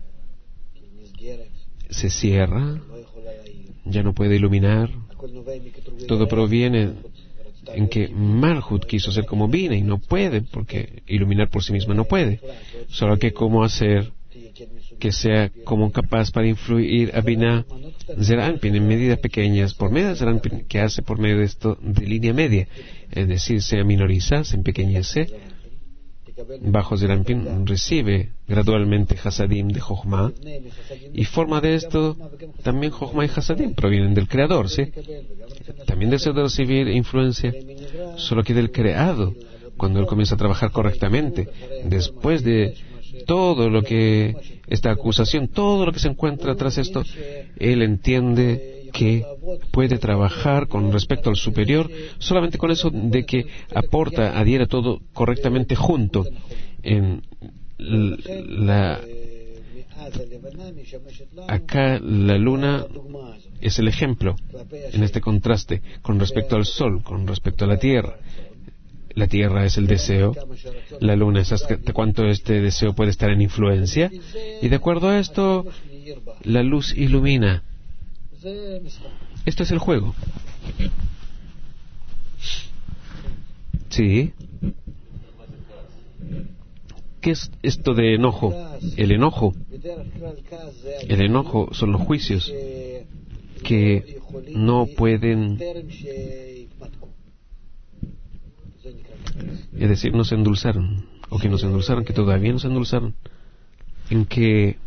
se cierra, ya no puede iluminar. Todo proviene en que Malhut quiso ser como Bina y no puede, porque iluminar por sí misma no puede. Solo que cómo hacer que sea como capaz para influir a Bina Zeranpin en medidas pequeñas, por medio de Zeranpin, que hace por medio de esto de línea media, es decir, se minoriza, se empequeñece. Bajo Zeranpin recibe gradualmente Hasadim de Jochma, y forma de esto también Jochma y Hasadim provienen del Creador, ¿sí? También desea de recibir influencia, solo que del creado, cuando él comienza a trabajar correctamente, después de todo lo que esta acusación, todo lo que se encuentra tras esto, él entiende que puede trabajar con respecto al superior solamente con eso de que aporta, adhiere todo correctamente junto. Acá la luna es el ejemplo en este contraste con respecto al sol, con respecto a la tierra. La tierra es el deseo, la luna es hasta cuánto este deseo puede estar en influencia, y de acuerdo a esto, la luz ilumina. Esto es el juego. Sí. ¿Qué es esto de enojo? El enojo son los juicios que no pueden, es decir, no se endulzaron, o que no se endulzaron, que todavía no se endulzaron, en que,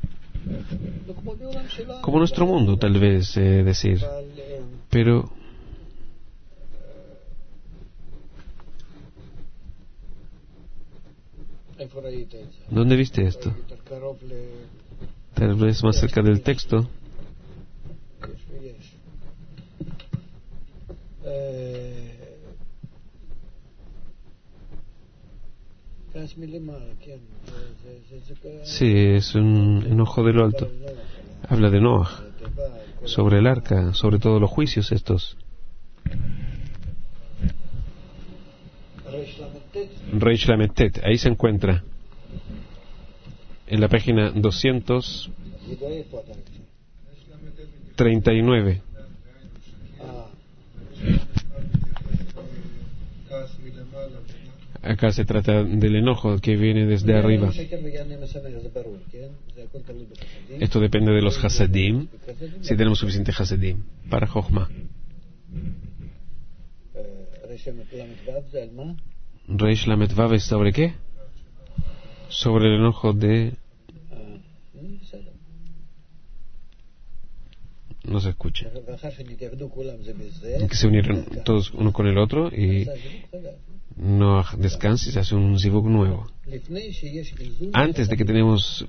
como nuestro mundo, tal vez decir, pero ¿dónde viste esto? Tal vez más cerca del texto. Sí, es un enojo de lo alto. Habla de Noah, sobre el arca, sobre todos los juicios estos. Reish Lamed Tet, ahí se encuentra en la página 239. Acá se trata del enojo que viene desde arriba. Esto depende de los Hasadim, si tenemos suficiente Hasadim para Jochma. Reish Lamed Vav es sobre qué? Sobre el enojo de... No se escucha. Que se unieron todos uno con el otro y no descansa y se hace un zivug nuevo. Antes de que tenemos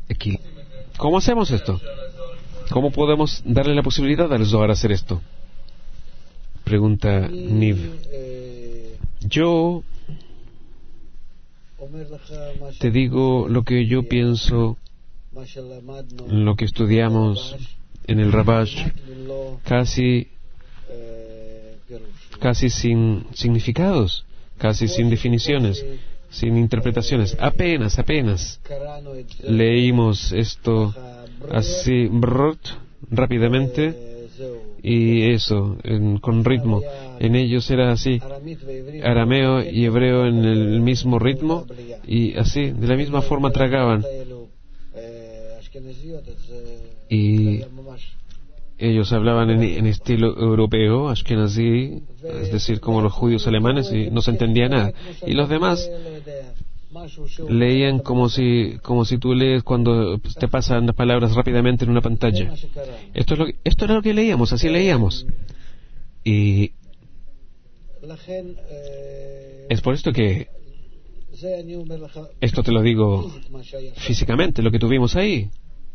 aquí. ¿Cómo hacemos esto? ¿Cómo podemos darle la posibilidad al Zohar a hacer esto? Pregunta Niv. Yo te digo lo que yo pienso, lo que estudiamos en el Rabash, casi sin significados, casi sin definiciones, sin interpretaciones. Apenas leímos esto así, rápidamente, y eso, con ritmo. En ellos era así, arameo y hebreo en el mismo ritmo, y así, de la misma forma tragaban. Y ellos hablaban en estilo europeo, ashkenazí, es decir, como los judíos alemanes, y no se entendía nada. Y los demás leían como si tú lees cuando te pasan las palabras rápidamente en una pantalla. Esto era lo que leíamos, así leíamos. Y es por esto que esto te lo digo físicamente, lo que tuvimos ahí.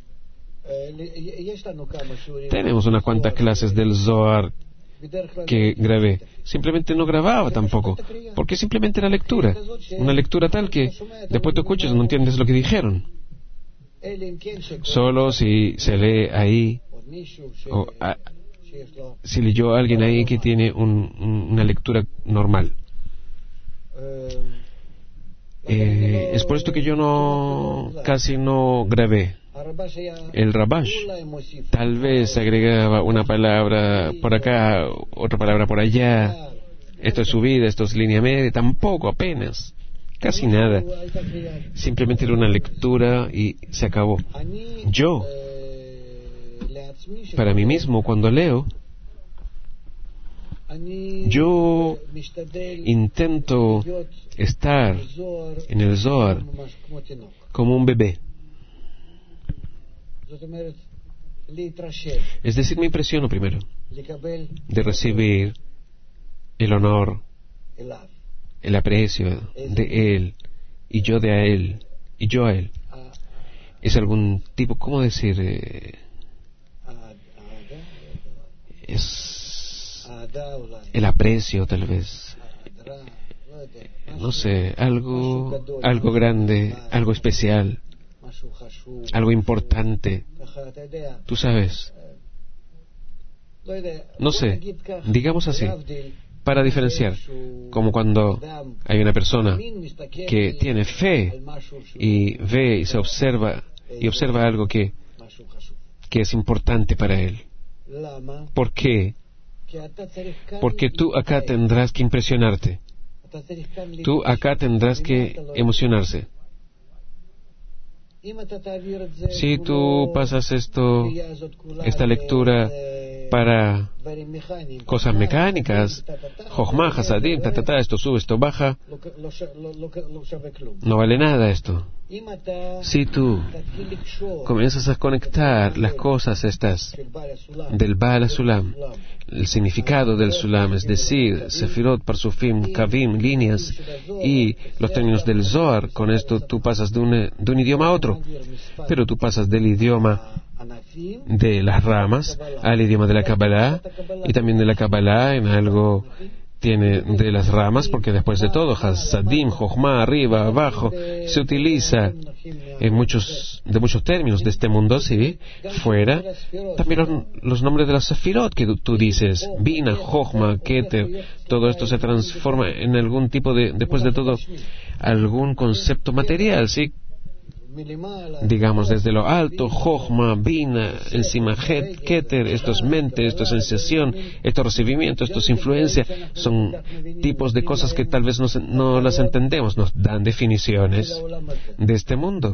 Tenemos unas cuantas clases del Zohar que grabé. Simplemente no grababa tampoco, porque simplemente era lectura. Una lectura tal que después tú escuchas y no entiendes lo que dijeron. Solo si se lee ahí, o si leyó alguien ahí que tiene una lectura normal. Es por esto que yo casi no grabé. El Rabash tal vez agregaba una palabra por acá, otra palabra por allá. Esto es subida, esto es línea media. Tampoco, apenas, casi nada. Simplemente era una lectura y se acabó. Yo, para mí mismo, cuando leo, yo intento estar en el Zohar como un bebé. Es decir, me impresiono primero de recibir el honor, el aprecio de él, y yo de a él, y yo a él. Es algún tipo, ¿cómo decir? Es el aprecio, tal vez. No sé, algo grande, algo especial, algo importante. Tú sabes. No sé, digamos así, para diferenciar, como cuando hay una persona que tiene fe y ve y observa algo que es importante para él. ¿Por qué? Porque tú acá tendrás que impresionarte. Tú acá tendrás que emocionarse. Si tú pasas esta lectura para cosas mecánicas, Jochma, Hasadim, esto sube, esto baja, no vale nada esto. Si tú comienzas a conectar las cosas estas del Baal HaSulam, el significado del Sulam, es decir, Sefirot, Parsufim, Kavim, líneas, y los términos del Zohar, con esto tú pasas de un idioma a otro, pero tú pasas del idioma de las ramas al idioma de la Kabbalah, y también de la Kabbalah en algo tiene de las ramas, porque después de todo, Hasadim, Jochma, arriba, abajo, se utiliza en muchos términos de este mundo, sí, fuera. También los nombres de las Sefirot que tú dices, Bina, Jochma, Keter, todo esto se transforma en algún tipo de, después de todo, algún concepto material, sí. Digamos, desde lo alto, Jochma, Bina, encima Keter, esto es mente, esto es sensación, esto es recibimiento, esto es influencia, son tipos de cosas que tal vez no las entendemos, nos dan definiciones de este mundo.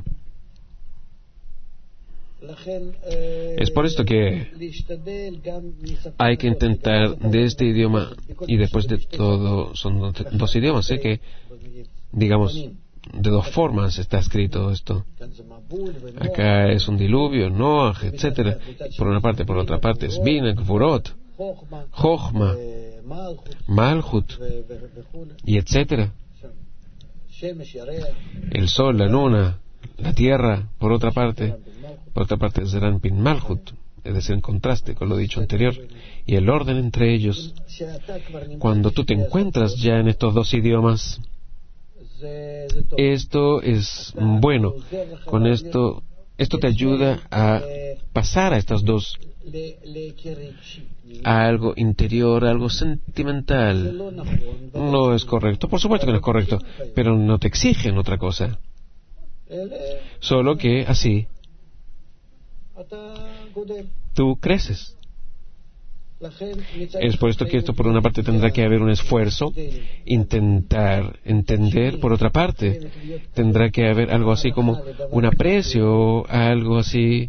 Es por esto que hay que intentar de este idioma, y después de todo son dos idiomas, ¿sí? Que, digamos, de dos formas está escrito esto. Acá es un diluvio, Noah, etcétera. Por una parte, por otra parte es Bina, Gvurot, Jochma, Malchut, y etcétera. El sol, la luna, la tierra, por otra parte Zeran bin Malhut, es decir, en contraste con lo dicho anterior, y el orden entre ellos. Cuando tú te encuentras ya en estos dos idiomas, esto es bueno. Con esto te ayuda a pasar a estas dos, a algo interior, a algo sentimental. No es correcto, por supuesto que no es correcto, pero no te exigen otra cosa. Solo que así tú creces. Es por esto que esto, por una parte, tendrá que haber un esfuerzo, intentar entender. Por otra parte, tendrá que haber algo así como un aprecio, algo así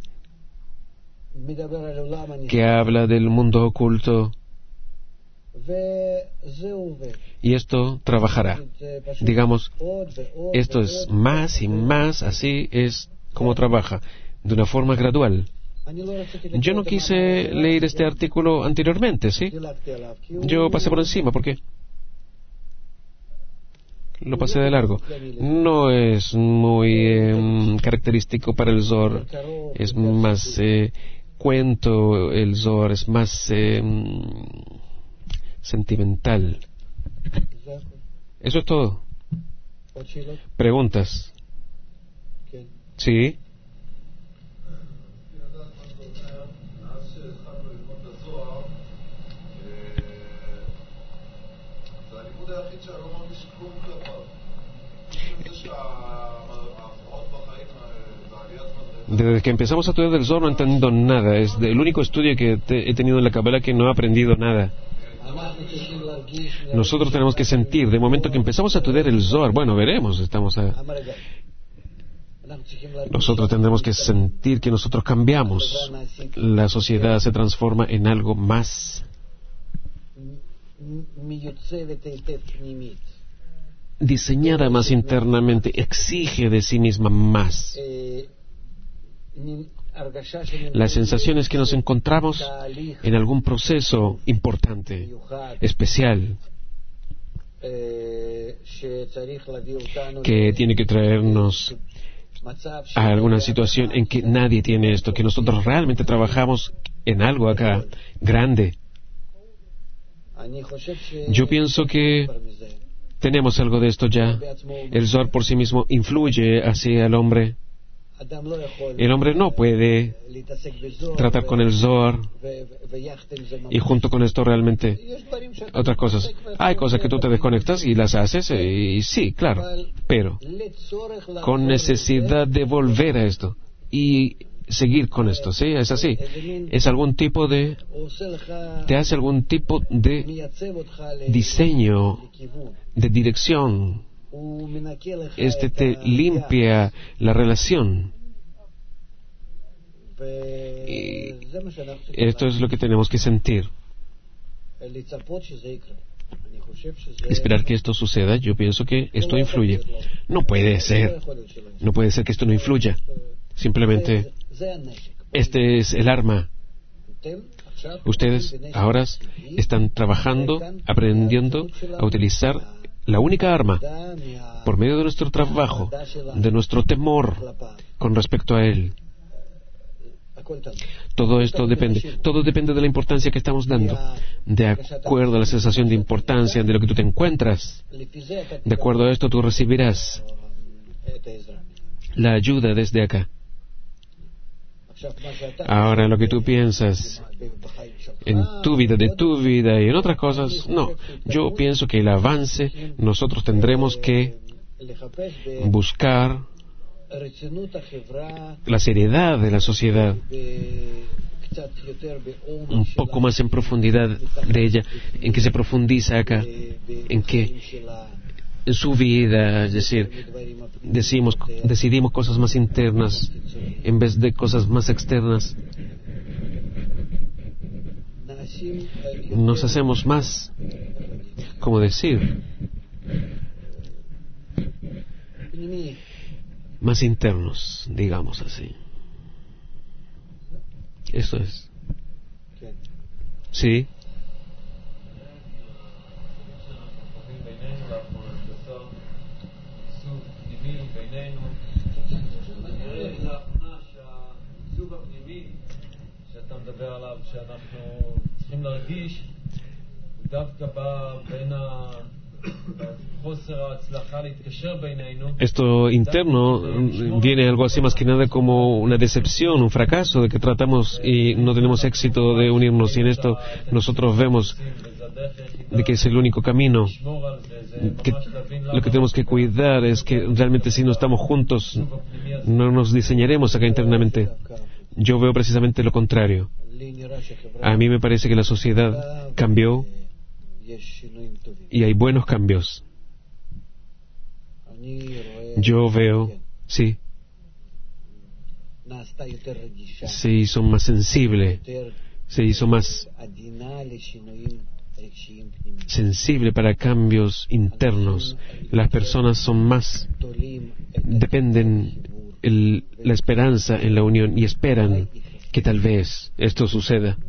que habla del mundo oculto. Y esto trabajará. Digamos, esto es más y más, así es como trabaja, de una forma gradual. Yo no quise leer este artículo anteriormente, ¿sí? Yo pasé por encima, porque lo pasé de largo. No es muy característico para el Zohar. Es más cuento, el Zohar es más sentimental. Eso es todo. ¿Preguntas? Sí. Desde que empezamos a estudiar del Zohar no he entendido nada. Es el único estudio que he tenido en la Kabbalah que no he aprendido nada. Nosotros tenemos que sentir, de momento que empezamos a estudiar el Zohar, bueno, veremos, nosotros tendremos que sentir que nosotros cambiamos. La sociedad se transforma en algo más diseñada, más internamente, exige de sí misma más. La sensación es que nos encontramos en algún proceso importante, especial, que tiene que traernos a alguna situación en que nadie tiene esto, que nosotros realmente trabajamos en algo acá, grande. Yo pienso que tenemos algo de esto ya. El Zohar por sí mismo influye hacia el hombre. El hombre no puede tratar con el Zohar y junto con esto realmente otras cosas. Hay cosas que tú te desconectas y las haces, y sí, claro, pero con necesidad de volver a esto y seguir con esto, ¿sí? Es así. Es algún tipo de... te hace algún tipo de diseño, de dirección. Este te limpia la relación. Y esto es lo que tenemos que sentir. Esperar que esto suceda, yo pienso que esto influye. No puede ser que esto no influya. Simplemente, este es el arma. Ustedes ahora están trabajando, aprendiendo a utilizar la única arma, por medio de nuestro trabajo, de nuestro temor con respecto a Él. Todo depende de la importancia que estamos dando, de acuerdo a la sensación de importancia de lo que tú te encuentras. De acuerdo a esto tú recibirás la ayuda desde acá. Ahora, lo que tú piensas en tu vida, de tu vida y en otras cosas, no. Yo pienso que el avance, nosotros tendremos que buscar la seriedad de la sociedad, un poco más en profundidad de ella, en que se profundiza acá, en su vida, es decir, decidimos cosas más internas en vez de cosas más externas. Nos hacemos más, como decir, más internos, digamos así. Eso es. Sí. Esto interno viene algo así más que nada como una decepción, un fracaso de que tratamos y no tenemos éxito de unirnos, y en esto nosotros vemos de que es el único camino, que lo que tenemos que cuidar es que realmente si no estamos juntos no nos diseñaremos acá internamente. Yo veo precisamente lo contrario. A mí me parece que la sociedad cambió y hay buenos cambios. Yo veo, sí, se hizo más sensible, se hizo más sensible para cambios internos. Las personas son más, dependen la esperanza en la unión y esperan que tal vez esto suceda.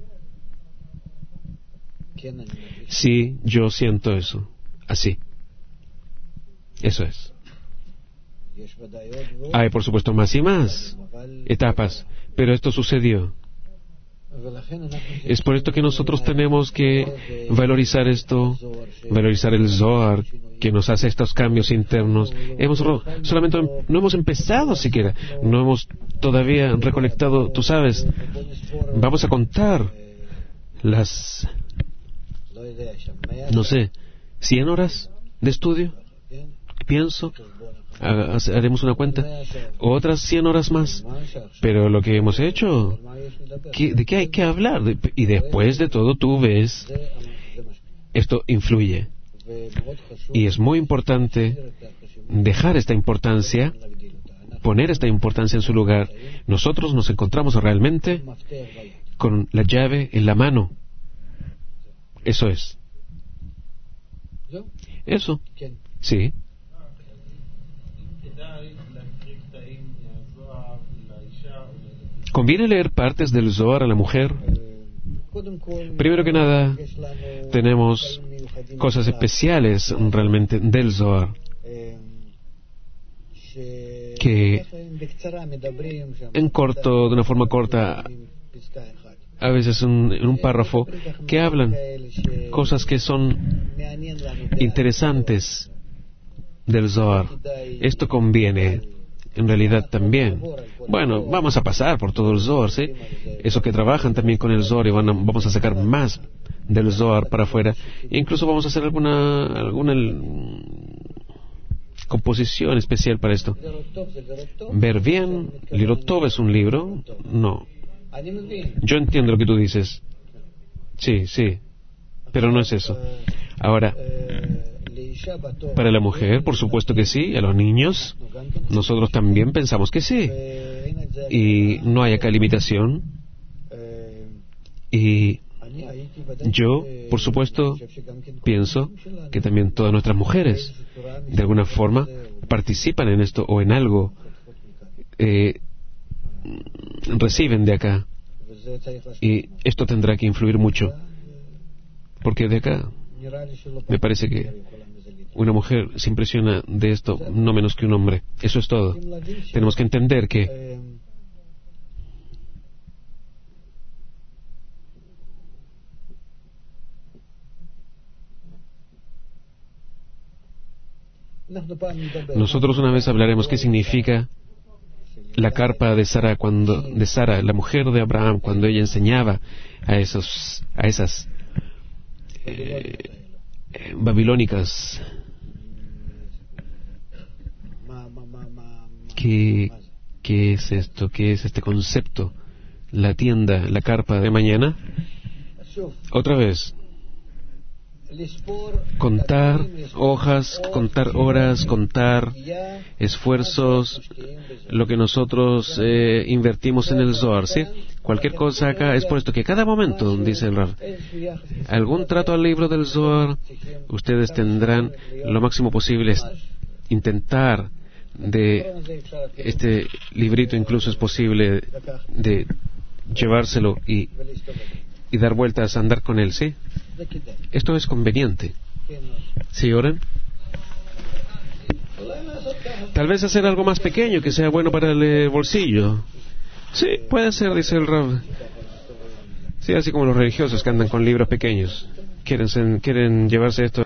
Sí, yo siento eso, así. Eso es. Hay, por supuesto, más y más etapas, pero esto sucedió. Es por esto que nosotros tenemos que valorizar esto, valorizar el Zohar, que nos hace estos cambios internos. Solamente no hemos empezado siquiera, no hemos todavía recolectado, tú sabes, vamos a contar las, no sé, 100 horas de estudio, pienso. Haremos una cuenta, otras 100 horas más, pero lo que hemos hecho, ¿de qué hay que hablar? Y después de todo tú ves, esto influye, y es muy importante dejar esta importancia, poner esta importancia en su lugar. Nosotros nos encontramos realmente con la llave en la mano. Eso es. Eso, sí. ¿Conviene leer partes del Zohar a la mujer? Primero que nada, tenemos cosas especiales realmente del Zohar, que en corto, de una forma corta, a veces en un párrafo, que hablan cosas que son interesantes del Zohar. Esto conviene en realidad también. Bueno, vamos a pasar por todo el Zohar, ¿sí? Eso que trabajan también con el Zohar y vamos a sacar más del Zohar para afuera. E incluso vamos a hacer alguna composición especial para esto. Ver bien, Lirotov es un libro. No. Yo entiendo lo que tú dices. Sí, sí. Pero no es eso. Ahora, para la mujer, por supuesto que sí. A los niños, nosotros también pensamos que sí. Y no hay acá limitación. Y yo, por supuesto, pienso que también todas nuestras mujeres, de alguna forma, participan en esto o en algo, reciben de acá. Y esto tendrá que influir mucho. Porque de acá, me parece que una mujer se impresiona de esto no menos que un hombre. Eso es todo. Tenemos que entender que nosotros una vez hablaremos qué significa la carpa de Sara, la mujer de Abraham, cuando ella enseñaba a esas babilónicas. ¿Qué es esto? ¿Qué es este concepto? La tienda, la carpa de mañana. Otra vez. Contar hojas, contar horas, contar esfuerzos, lo que nosotros invertimos en el Zohar, ¿sí? Cualquier cosa acá es por esto que cada momento, dice el Rav, algún trato al libro del Zohar, ustedes tendrán lo máximo posible intentar de este librito, incluso es posible de llevárselo y dar vueltas, andar con él, ¿sí? Esto es conveniente. ¿Sí, Oren? Tal vez hacer algo más pequeño que sea bueno para el bolsillo. Sí, puede ser, dice el Rav. Sí, así como los religiosos que andan con libros pequeños. Quieren llevarse esto